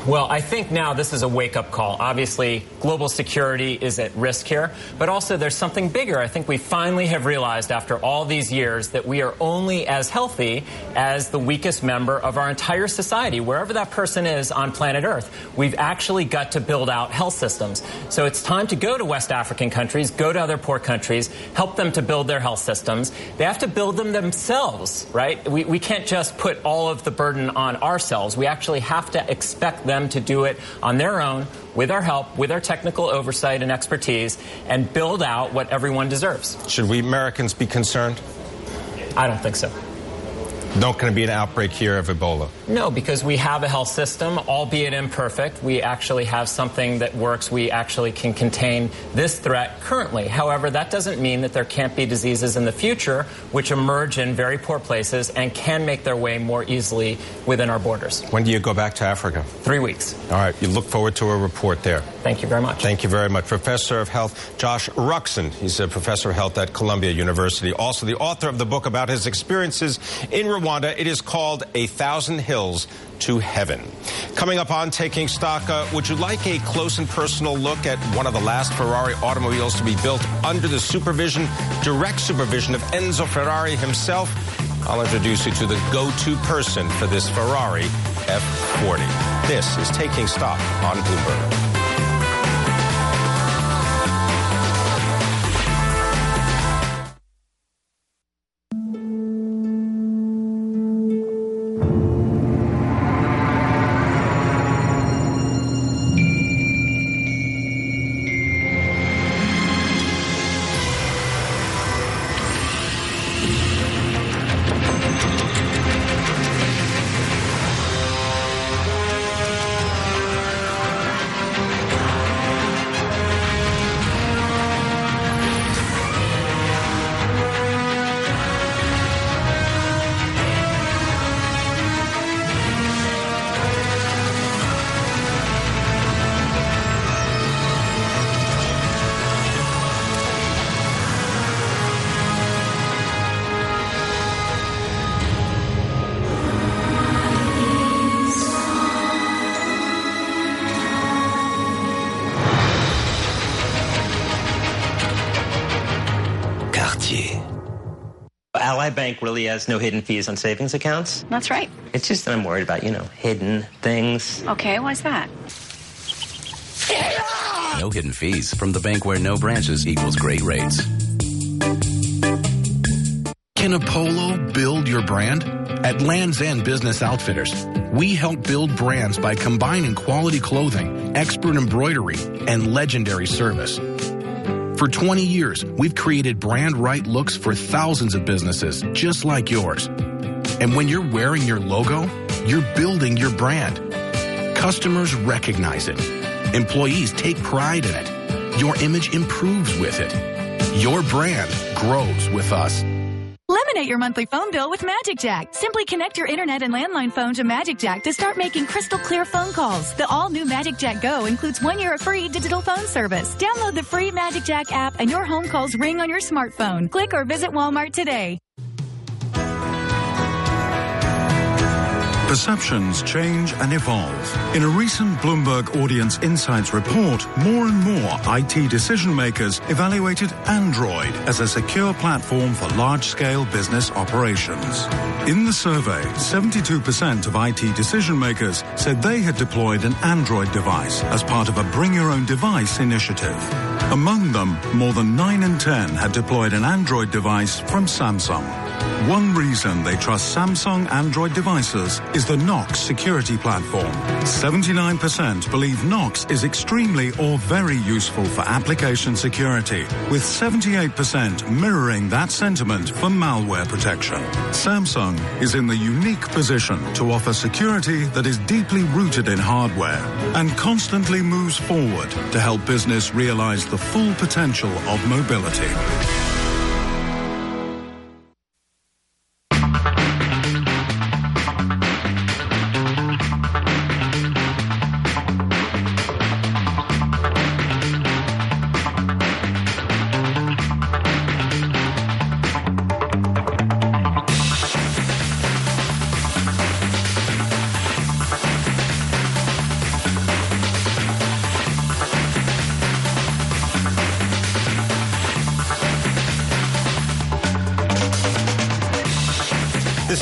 Well, I think now this is a wake-up call. Obviously, global security is at risk here, but also there's something bigger. I think we finally have realized after all these years that we are only as healthy as the weakest member of our entire society, wherever that person is on planet Earth. We've actually got to build out health systems. So it's time to go to West African countries, go to other poor countries, help them to build their health systems. They have to build them themselves, right? We, we can't just put all of the burden on ourselves. We actually have to expect them to do it on their own, with our help, with our technical oversight and expertise, and build out what everyone deserves. Should we Americans be concerned? I don't think so. Not going to be an outbreak here of Ebola? No, because we have a health system, albeit imperfect. We actually have something that works. We actually can contain this threat currently. However, that doesn't mean that there can't be diseases in the future which emerge in very poor places and can make their way more easily within our borders. When do you go back to Africa? Three weeks. All right. You look forward to a report there. Thank you very much. Thank you very much. Professor of Health Josh Ruxin. He's a professor of health at Columbia University. Also the author of the book about his experiences in Rwanda. It is called A Thousand Hills to Heaven. Coming up on Taking Stock, uh, would you like a close and personal look at one of the last Ferrari automobiles to be built under the supervision, direct supervision of Enzo Ferrari himself? I'll introduce you to the go-to person for this Ferrari F forty. This is Taking Stock on Bloomberg. Ally Bank really has no hidden fees on savings accounts. That's right. It's just that I'm worried about, you know, hidden things. Okay, why's that? No hidden fees from the bank where no branches equals great rates. Can Apollo build your brand? At Land's End Business Outfitters, we help build brands by combining quality clothing, expert embroidery, and legendary service. For twenty years, we've created brand right looks for thousands of businesses just like yours. And when you're wearing your logo, you're building your brand. Customers recognize it. Employees take pride in it. Your image improves with it. Your brand grows with us. Eliminate your monthly phone bill with MagicJack. Simply connect your internet and landline phone to MagicJack to start making crystal clear phone calls. The all-new MagicJack Go includes one year of free digital phone service. Download the free MagicJack app and your home calls ring on your smartphone. Click or visit Walmart today. Perceptions change and evolve. In a recent Bloomberg Audience Insights report, more and more I T decision makers evaluated Android as a secure platform for large-scale business operations. In the survey, seventy-two percent of I T decision makers said they had deployed an Android device as part of a Bring Your Own Device initiative. Among them, more than nine in ten had deployed an Android device from Samsung. One reason they trust Samsung Android devices is the Knox security platform. seventy-nine percent believe Knox is extremely or very useful for application security, with seventy-eight percent mirroring that sentiment for malware protection. Samsung is in the unique position to offer security that is deeply rooted in hardware and constantly moves forward to help business realize the full potential of mobility.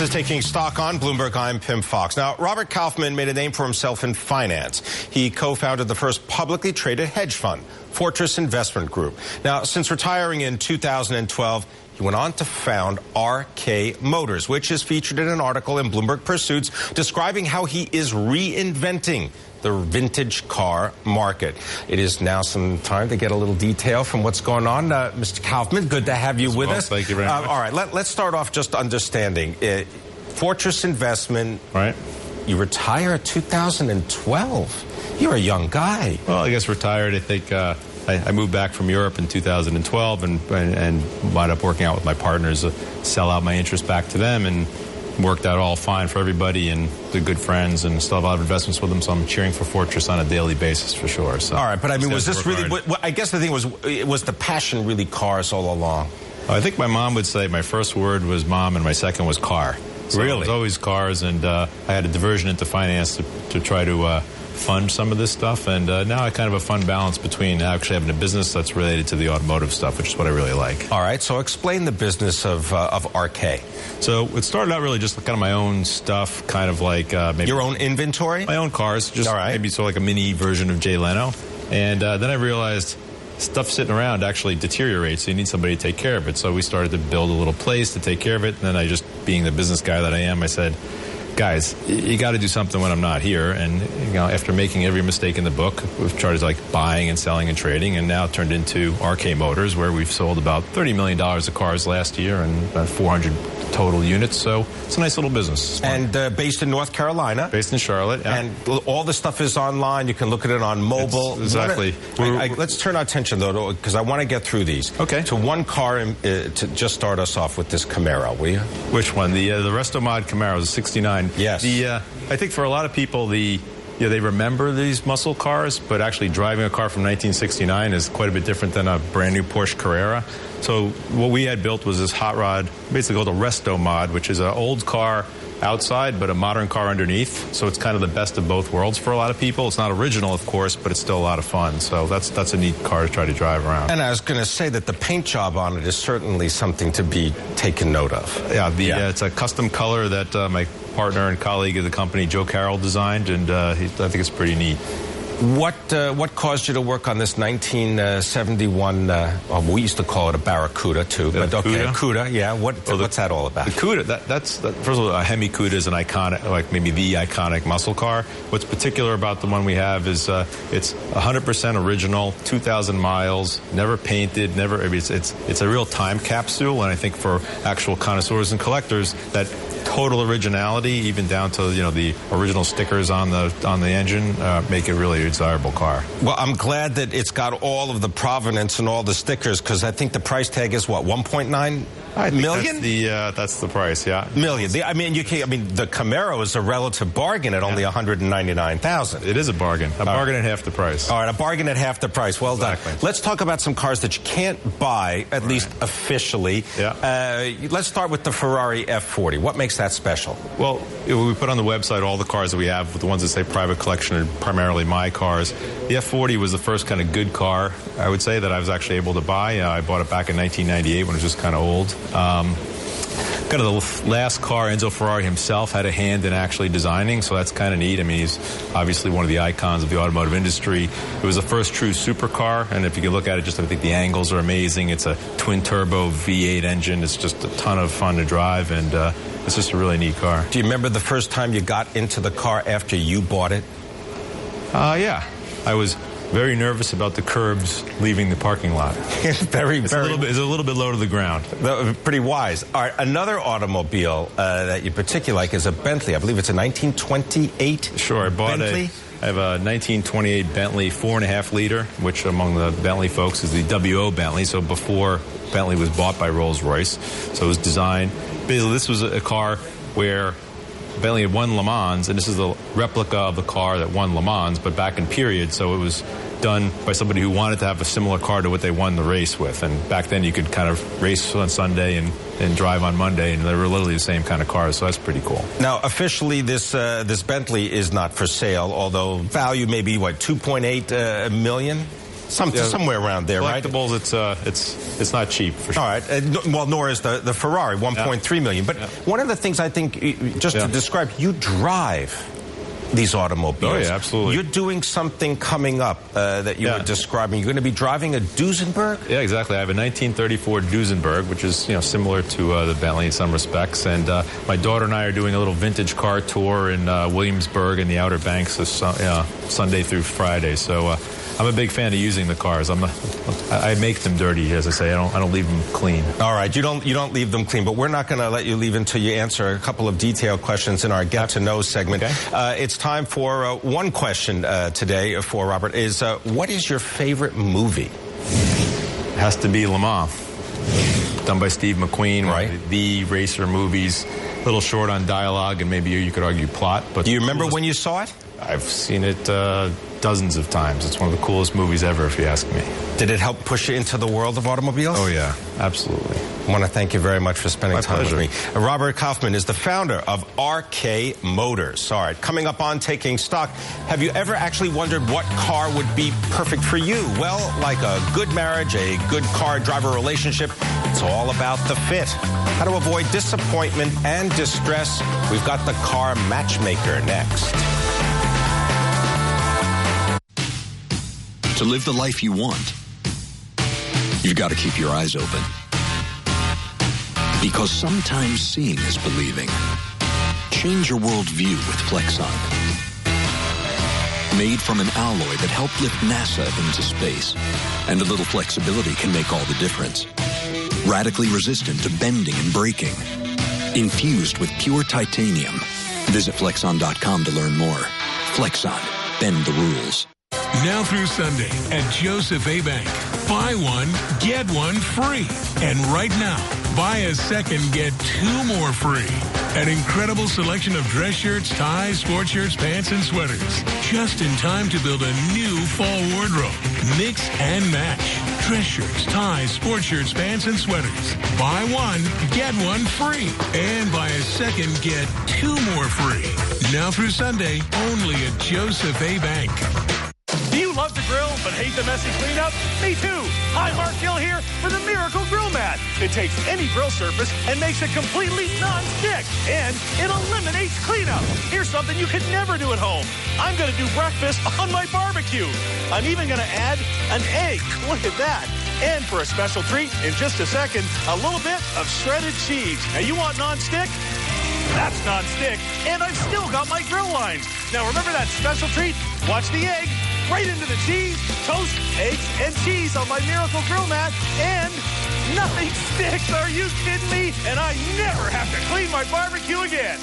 This is Taking Stock on Bloomberg. I'm Pim Fox. Now, Robert Kaufman made a name for himself in finance. He co-founded the first publicly traded hedge fund, Fortress Investment Group. Now, since retiring in two thousand twelve, he went on to found R K Motors, which is featured in an article in Bloomberg Pursuits describing how he is reinventing the vintage car market. It is now some time to get a little detail from what's going on. Uh, Mister Kaufman, good to have you As with well. us. Thank you very uh, much. All right, let, let's start off just understanding. Uh, Fortress Investment, right? You retire in two thousand twelve. You're a young guy. Well, I guess retired. I think uh, I, I moved back from Europe in two thousand twelve and, and, and wound up working out with my partners, uh, sell out my interest back to them, and worked out all fine for everybody, and they're good friends, and still have a lot of investments with them, so I'm cheering for Fortress on a daily basis for sure. So, all right, but I mean, was this really, hard. what, I guess the thing was, was the passion really cars all along? I think my mom would say my first word was mom and my second was car. So Really? It was always cars, and uh, I had a diversion into finance to, to try to uh, fund some of this stuff, and uh, now I kind of have a fun balance between actually having a business that's related to the automotive stuff, which is what I really like. All right, so explain the business of, uh, of R K. So it started out really just kind of my own stuff, kind of like uh, maybe your own inventory, my own cars, just All right. maybe sort of like a mini version of Jay Leno. And uh, then I realized stuff sitting around actually deteriorates, so you need somebody to take care of it. So we started to build a little place to take care of it. And then I just, being the business guy that I am, I said, guys, you got to do something when I'm not here. And you know, after making every mistake in the book, we've started like buying and selling and trading, and now turned into R K Motors, where we've sold about thirty million dollars of cars last year and about four hundred total units. So it's a nice little business. And uh, based in North Carolina. Based in Charlotte. Yeah. And all the stuff is online. You can look at it on mobile. It's exactly. I, I, let's turn our attention, though, because I want to get through these. Okay. To one car, uh, to just start us off with this Camaro, will you? Which one? The uh, the Restomod Camaro, the sixty-nine. Yes. The uh, I think for a lot of people, the you know, they remember these muscle cars, but actually driving a car from nineteen sixty-nine is quite a bit different than a brand new Porsche Carrera. So what we had built was this hot rod, basically called a Restomod, which is an old car outside, but a modern car underneath. So it's kind of the best of both worlds for a lot of people. It's not original, of course, but it's still a lot of fun. So that's that's a neat car to try to drive around. And I was going to say that the paint job on it is certainly something to be taken note of. Yeah, the, Yeah. Uh, it's a custom color that uh, my partner and colleague of the company, Joe Carroll, designed, and uh, he, I think it's pretty neat. What uh, what caused you to work on this nineteen seventy-one, uh, well, we used to call it a Barracuda, too, but okay, Cuda? Cuda, yeah. What, Well, the- what's that all about? The Cuda, that, that's, that, first of all, a Hemi Cuda is an iconic, like maybe the iconic muscle car. What's particular about the one we have is uh, it's one hundred percent original, two thousand miles, never painted, never, I mean, it's, it's, it's a real time capsule, and I think for actual connoisseurs and collectors, that total originality, even down to, you know, the original stickers on the on the engine, uh, make it really a desirable car. Well, I'm glad that it's got all of the provenance and all the stickers, because I think the price tag is what, one point nine million? That's the, uh, that's the price, yeah. Million. The, I mean, you can, I mean, the Camaro is a relative bargain at only one hundred ninety-nine thousand. It is a bargain. A All bargain right. at half the price. All right, a bargain at half the price. Well Exactly. done. Let's talk about some cars that you can't buy, at least officially. Yeah. Uh, let's start with the Ferrari F forty. What makes that special? Well, we put on the website all the cars that we have, the ones that say private collection are primarily my cars. The F forty was the first kind of good car, I would say, that I was actually able to buy. Uh, I bought it back in nineteen ninety-eight when it was just kind of old. Um, kind of the last car Enzo Ferrari himself had a hand in actually designing, so that's kind of neat. I mean, he's obviously one of the icons of the automotive industry. It was the first true supercar, and if you can look at it, just I think the angles are amazing. It's a twin-turbo V eight engine. It's just a ton of fun to drive, and uh, it's just a really neat car. Do you remember the first time you got into the car after you bought it? Uh, yeah. I was very nervous about the curbs leaving the parking lot. very, it's very. A little bit, it's a little bit low to the ground. Pretty wise. All right, another automobile uh, that you particularly like is a Bentley. I believe it's a nineteen twenty-eight. Sure, I bought Bentley. a. I have a nineteen twenty-eight Bentley four and a half liter, which among the Bentley folks is the W O Bentley. So before Bentley was bought by Rolls-Royce, so it was designed. Basically, this was a car where Bentley had won Le Mans, and this is a replica of the car that won Le Mans, but back in period, so it was done by somebody who wanted to have a similar car to what they won the race with. And back then you could kind of race on Sunday and, and drive on Monday, and they were literally the same kind of cars, so that's pretty cool. Now, officially, this uh, this Bentley is not for sale, although value may be, what, two point eight uh, million? Some, Yeah. somewhere around there, right? Collectibles, it's uh, it's it's not cheap for sure. All right. Uh, n- well, nor is the, the Ferrari, one point three million dollars. But Yeah. one of the things I think, uh, just Yeah. to describe, you drive these automobiles. Oh, yeah, absolutely. You're doing something coming up uh, that you Yeah. were describing. You're going to be driving a Duesenberg? Yeah, exactly. I have a nineteen thirty-four Duesenberg, which is, you know, similar to uh, the Bentley in some respects. And uh, my daughter and I are doing a little vintage car tour in uh, Williamsburg and the Outer Banks this su- uh, Sunday through Friday. So uh, I'm a big fan of using the cars. I'm a, I make them dirty, as I say. I don't I don't leave them clean. All right, you don't you don't leave them clean, but we're not going to let you leave until you answer a couple of detailed questions in our Get to Know segment. Okay. Uh, it's time for uh, one question uh, today for Robert. Is uh, what is your favorite movie? It has to be Le Mans, done by Steve McQueen. Right. One of the racer movies, a little short on dialogue and maybe you could argue plot. But Do you remember when you saw it? I've seen it uh, dozens of times. It's one of the coolest movies ever, if you ask me. Did it help push you into the world of automobiles? Oh, yeah, absolutely. I want to thank you very much for spending My time pleasure. with me. Uh, Robert Kaufman is the founder of R K Motors. All right, coming up on Taking Stock, have you ever actually wondered what car would be perfect for you? Well, like a good marriage, a good car-driver relationship, it's all about the fit. How to avoid disappointment and distress. We've got the Car Matchmaker next. To live the life you want, you've got to keep your eyes open. Because sometimes seeing is believing. Change your worldview with Flexon. Made from an alloy that helped lift NASA into space. And a little flexibility can make all the difference. Radically resistant to bending and breaking. Infused with pure titanium. Visit Flexon dot com to learn more. Flexon. Bend the rules. Now through Sunday at Joseph A. Bank. Buy one, get one free. And right now, buy a second, get two more free. An incredible selection of dress shirts, ties, sports shirts, pants, and sweaters. Just in time to build a new fall wardrobe. Mix and match. Dress shirts, ties, sports shirts, pants, and sweaters. Buy one, get one free. And buy a second, get two more free. Now through Sunday, only at Joseph A. Bank. Do you love to grill but hate the messy cleanup? Me too. Hi, Mark Gill here for the Miracle Grill Mat. It takes any grill surface and makes it completely non-stick. And it eliminates cleanup. Here's something you could never do at home. I'm going to do breakfast on my barbecue. I'm even going to add an egg. Look at that. And for a special treat, in just a second, a little bit of shredded cheese. Now, you want non-stick? That's non-stick. And I've still got my grill lines. Now, remember that special treat? Watch the egg. Right into the cheese, toast, eggs, and cheese on my Miracle Grill Mat, and nothing sticks. Are you kidding me? And I never have to clean my barbecue again.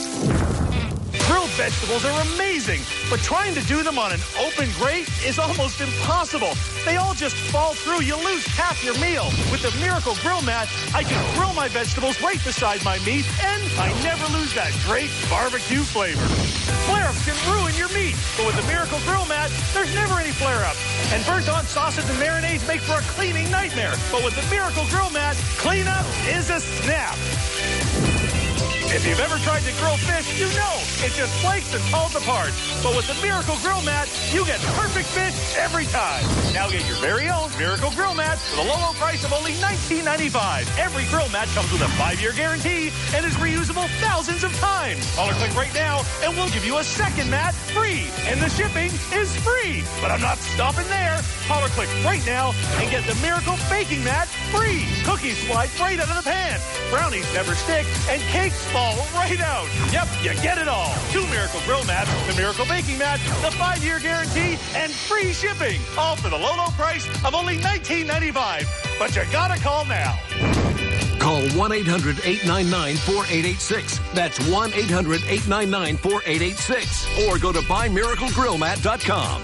Grilled vegetables are amazing, but trying to do them on an open grate is almost impossible. They all just fall through. You lose half your meal. With the Miracle Grill Mat, I can grill my vegetables right beside my meat, and I never lose that great barbecue flavor. Flare-ups can ruin your meat, but with the Miracle Grill Mat, there's never any flare-ups. And burnt-on sauces and marinades make for a cleaning nightmare. But with the Miracle Grill Mat, cleanup is a snap. If you've ever tried to grill fish, you know it just flakes and falls apart. But with the Miracle Grill Mat, you get perfect fish every time. Now get your very own Miracle Grill Mat for the low, low price of only nineteen ninety-five. Every grill mat comes with a five-year guarantee and is reusable thousands of times. Call or click right now, and we'll give you a second mat free. And the shipping is free. But I'm not stopping there. Call or click right now and get the Miracle Baking Mat free. Cookies slide right out of the pan. Brownies never stick, and cakes fall right out. Yep, you get it all. Two Miracle Grill Mats, the Miracle Baking Mat, the five-year guarantee, and free shipping. All for the low, low price of only nineteen ninety-five. But you gotta call now. Call one eight hundred eight nine nine four eight eight six. That's one eight hundred eight nine nine four eight eight six. Or go to buy miracle grill mat dot com.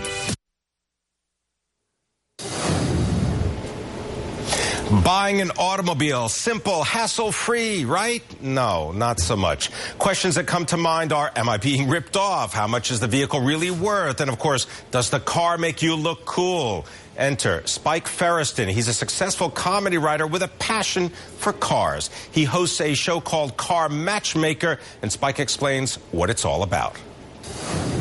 Buying an automobile, simple, hassle-free, right? No, not so much. Questions that come to mind are, am I being ripped off? How much is the vehicle really worth? And of course, does the car make you look cool? Enter Spike Feresten. He's a successful comedy writer with a passion for cars. He hosts a show called Car Matchmaker, and Spike explains what it's all about.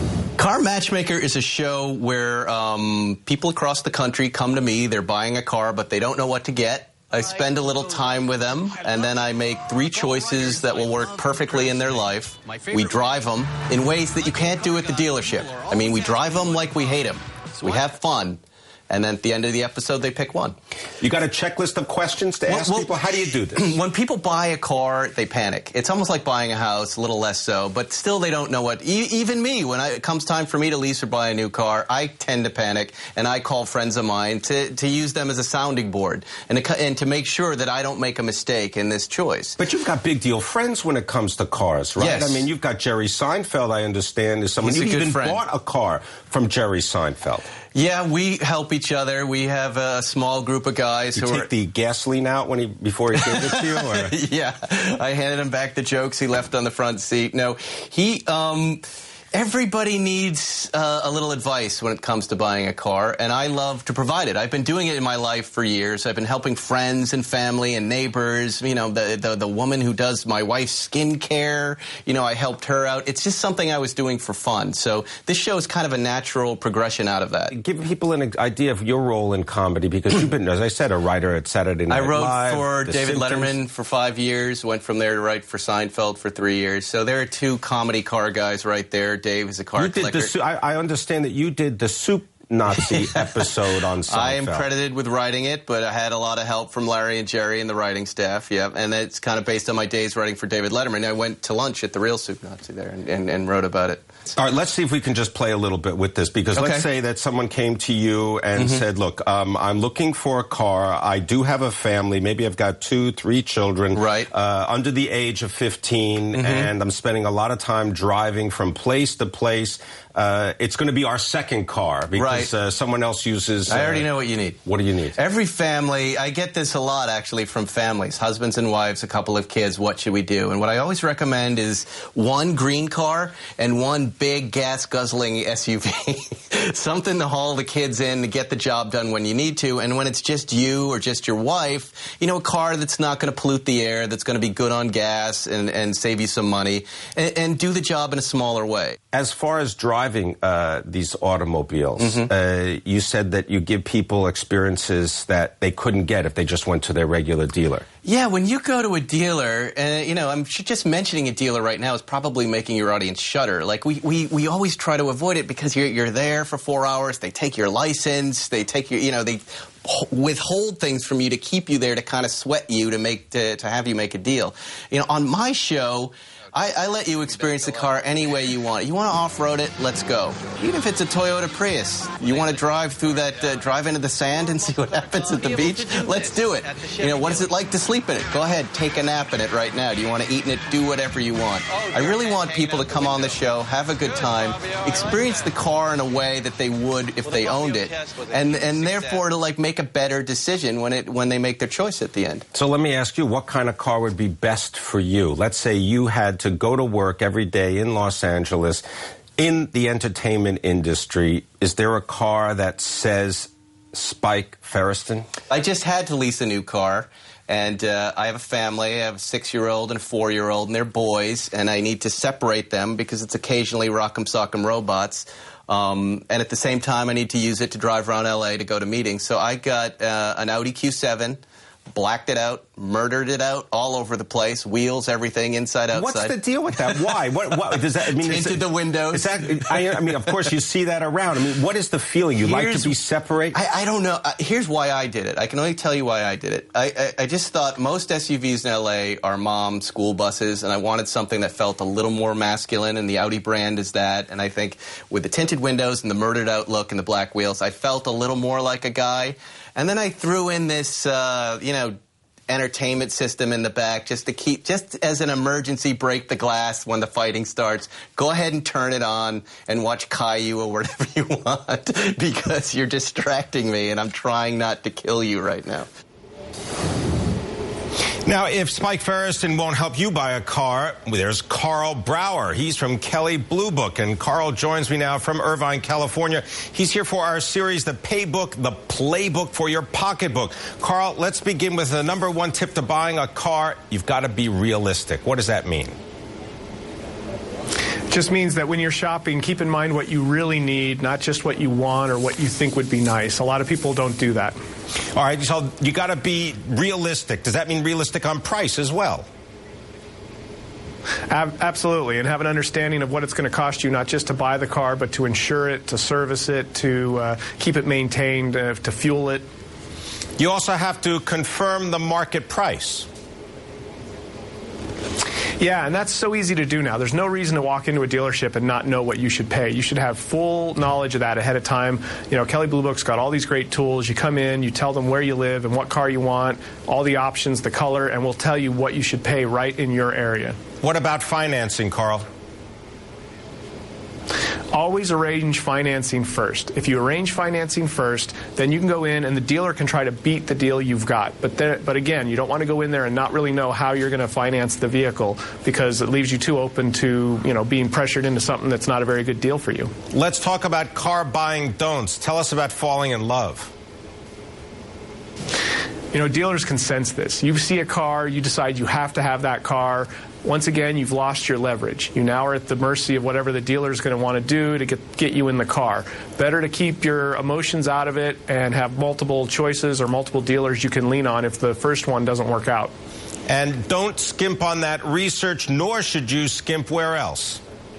Car Matchmaker is a show where um, people across the country come to me. They're buying a car, but they don't know what to get. I spend a little time with them, and then I make three choices that will work perfectly in their life. We drive them in ways that you can't do at the dealership. I mean, we drive them like we hate them. We have fun. And then at the end of the episode, they pick one. You got a checklist of questions to well, ask well, people? How do you do this? When people buy a car, they panic. It's almost like buying a house, a little less so. But still, they don't know what... E even me, when I, it comes time for me to lease or buy a new car, I tend to panic. And I call friends of mine to, to use them as a sounding board. And to, and to make sure that I don't make a mistake in this choice. But you've got big deal friends when it comes to cars, right? Yes. I mean, you've got Jerry Seinfeld, I understand, is someone... He's you even friend. bought a car from Jerry Seinfeld. Yeah, we help each other. We have a small group of guys you who take are... the gasoline out when he before he gave it to you? Or? Yeah, I handed him back the jokes he left on the front seat. No, he... Um, Everybody needs uh, a little advice when it comes to buying a car, and I love to provide it. I've been doing it in my life for years. I've been helping friends and family and neighbors. You know, the, the, the woman who does my wife's skincare, you know, I helped her out. It's just something I was doing for fun. So this show is kind of a natural progression out of that. Give people an idea of your role in comedy, because you've been, as I said, a writer at Saturday Night Live. I wrote Live, for The David Simpsons. Letterman for five years, went from there to write for Seinfeld for three years. So there are two comedy car guys right there. Dave is a car you did collector. the, I, I understand that you did the Soup Nazi episode on Seinfeld. I am credited with writing it, but I had a lot of help from Larry and Jerry and the writing staff, yeah. And it's kind of based on my days writing for David Letterman. I went to lunch at the real Soup Nazi there and, and, and wrote about it. All right, let's see if we can just play a little bit with this, because okay. let's say that someone came to you and mm-hmm. said, look, um, I'm looking for a car. I do have a family. Maybe I've got two, three children right. uh, under the age of fifteen, mm-hmm. and I'm spending a lot of time driving from place to place. Uh, it's going to be our second car because right. uh, someone else uses... Uh, I already know what you need. What do you need? Every family, I get this a lot actually from families, husbands and wives, a couple of kids, what should we do? And what I always recommend is one green car and one big gas-guzzling S U V. Something to haul the kids in to get the job done when you need to. And when it's just you or just your wife, you know, a car that's not going to pollute the air, that's going to be good on gas and, and save you some money, and, and do the job in a smaller way. As far as driving uh, these automobiles, mm-hmm. uh, you said that you give people experiences that they couldn't get if they just went to their regular dealer. Yeah, when you go to a dealer, uh, you know, I'm just mentioning a dealer right now is probably making your audience shudder. Like, we, we, we always try to avoid it because you're, you're there for four hours, they take your license, they take your, you know, they withhold things from you to keep you there to kind of sweat you to make, to, to have you make a deal. You know, on my show, I, I let you experience the car any way you want. You want to off-road it? Let's go. Even if it's a Toyota Prius, you want to drive through that, uh, drive into the sand and see what happens at the beach? Let's do it. You know, what is it like to sleep in it? Go ahead, take a nap in it right now. Do you want to eat in it? Do whatever you want. I really want people to come on the show, have a good time, experience the car in a way that they would if they owned it, and and therefore to like make a better decision when it when they make their choice at the end. So let me ask you, what kind of car would be best for you? Let's say you had to to go to work every day in Los Angeles in the entertainment industry. Is there a car that says Spike Feresten? I just had to lease a new car. And uh, I have a family. I have a six-year-old and a four-year-old, and they're boys, and I need to separate them because it's occasionally Rock'em Sock'em Robots. Um, and at the same time, I need to use it to drive around L A to go to meetings. So I got uh, an Audi Q seven, blacked it out, murdered it out all over the place, wheels, everything, inside, outside. What's the deal with that? Why? What, what does that I mean? Tinted the windows. Is that, I, I mean, of course, you see that around. I mean, what is the feeling? You here's, like to be separate? I, I don't know. Uh, here's why I did it. I can only tell you why I did it. I, I, I just thought most S U Vs in L A are mom school buses, and I wanted something that felt a little more masculine, and the Audi brand is that. And I think with the tinted windows and the murdered out look and the black wheels, I felt a little more like a guy. And then I threw in this, uh, you know, entertainment system in the back just to keep, just as an emergency, break the glass when the fighting starts. Go ahead and turn it on and watch Caillou or whatever you want because you're distracting me and I'm trying not to kill you right now. Now, if Spike Feresten won't help you buy a car, there's Carl Brower. He's from Kelley Blue Book, and Carl joins me now from Irvine, California. He's here for our series, The Paybook, the Playbook for Your Pocketbook. Carl, let's begin with the number one tip to buying a car. You've got to be realistic. What does that mean? Just means that when you're shopping, keep in mind what you really need, not just what you want or what you think would be nice. A lot of people don't do that. All right, so you got to be realistic. Does that mean realistic on price as well? Ab- absolutely, and have an understanding of what it's going to cost you, not just to buy the car, but to insure it, to service it, to uh, keep it maintained, uh, to fuel it. You also have to confirm the market price. Yeah, and that's so easy to do now. There's no reason to walk into a dealership and not know what you should pay. You should have full knowledge of that ahead of time. You know, Kelley Blue Book's got all these great tools. You come in, you tell them where you live and what car you want, all the options, the color, and we'll tell you what you should pay right in your area. What about financing, Carl? Always arrange financing first. If you arrange financing first, then you can go in and the dealer can try to beat the deal you've got. But there, but again, you don't want to go in there and not really know how you're going to finance the vehicle because it leaves you too open to, you know, being pressured into something that's not a very good deal for you. Let's talk about car buying don'ts. Tell us about falling in love. You know, dealers can sense this. You see a car, you decide you have to have that car. Once again, you've lost your leverage. You now are at the mercy of whatever the dealer is going to want to do to get, get you in the car. Better to keep your emotions out of it and have multiple choices or multiple dealers you can lean on if the first one doesn't work out. And don't skimp on that research, nor should you skimp where else.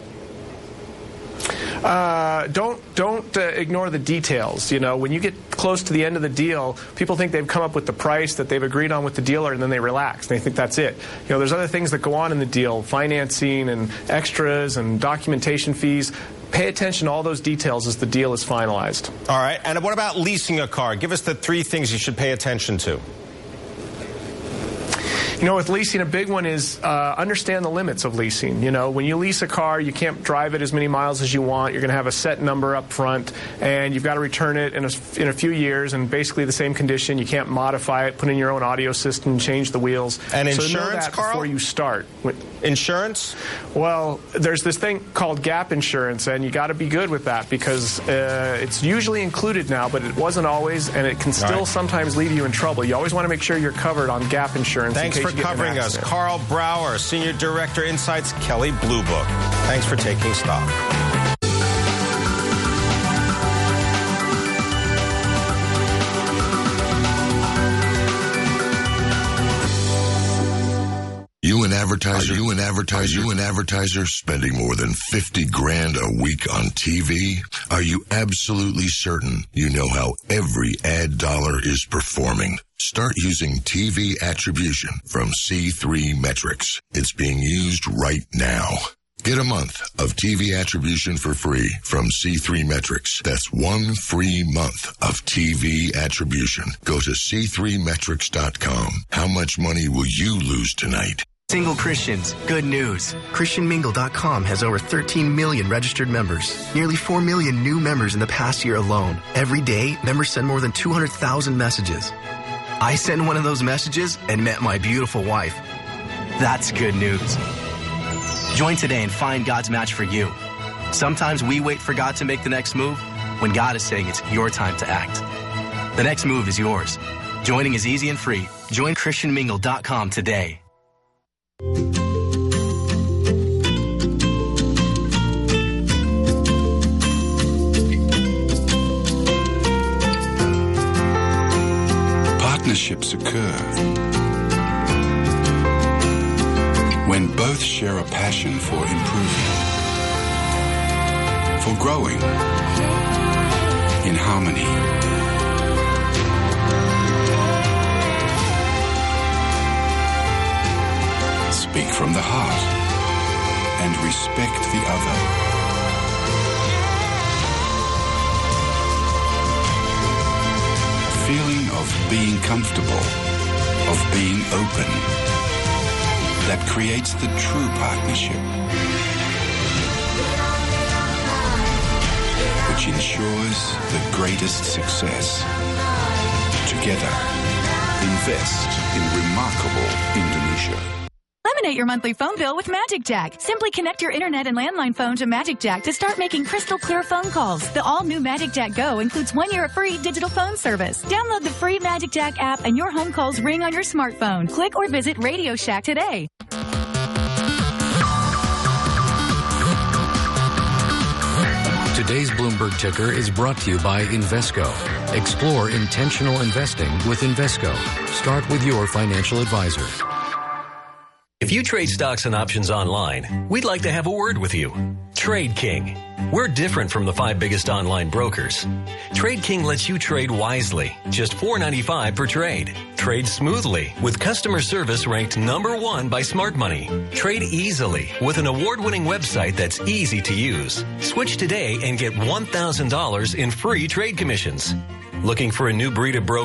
Uh, don't don't uh, ignore the details. You know, when you get close to the end of the deal, people think they've come up with the price that they've agreed on with the dealer, and then they relax. They think that's it. You know, there's other things that go on in the deal, financing and extras and documentation fees. Pay attention to all those details as the deal is finalized. All right. And what about leasing a car? Give us the three things you should pay attention to. You know, with leasing, a big one is uh, understand the limits of leasing. You know, when you lease a car, you can't drive it as many miles as you want. You're going to have a set number up front, and you've got to return it in a, in a few years in basically the same condition. You can't modify it, put in your own audio system, change the wheels. And so insurance, know that Carl? Before you start. Insurance? Well, there's this thing called gap insurance, and you got to be good with that because uh, it's usually included now, but it wasn't always, and it can still right. sometimes leave you in trouble. You always want to make sure you're covered on gap insurance. Thanks in case for you get covering in an us. accident. Carl Brower, Senior Director, Insights, Kelley Blue Book. Thanks for taking stock. You an advertiser, you an advertiser, you an advertiser spending more than fifty grand a week on T V? Are you absolutely certain you know how every ad dollar is performing? Start using T V attribution from C three Metrics. It's being used right now. Get a month of T V attribution for free from C three Metrics. That's one free month of T V attribution. Go to C three metrics dot com. How much money will you lose tonight? Single Christians, good news. Christian Mingle dot com has over thirteen million registered members. Nearly four million new members in the past year alone. Every day, members send more than two hundred thousand messages. I sent one of those messages and met my beautiful wife. That's good news. Join today and find God's match for you. Sometimes we wait for God to make the next move when God is saying it's your time to act. The next move is yours. Joining is easy and free. Join Christian Mingle dot com today. Partnerships occur when both share a passion for improving, for growing in harmony. Speak from the heart and respect the other. A feeling of being comfortable, of being open, that creates the true partnership, which ensures the greatest success. Together, invest in remarkable Indonesia. Eliminate your monthly phone bill with Magic Jack. Simply connect your internet and landline phone to Magic Jack to start making crystal clear phone calls. The all-new Magic Jack Go includes one year of free digital phone service. Download the free Magic Jack app and your home calls ring on your smartphone. Click or visit Radio Shack today. Today's Bloomberg ticker is brought to you by Invesco. Explore intentional investing with Invesco. Start with your financial advisor. If you trade stocks and options online, we'd like to have a word with you. Trade King. We're different from the five biggest online brokers. Trade King lets you trade wisely, just four dollars and ninety-five cents per trade. Trade smoothly with customer service ranked number one by Smart Money. Trade easily with an award-winning website that's easy to use. Switch today and get one thousand dollars in free trade commissions. Looking for a new breed of broker?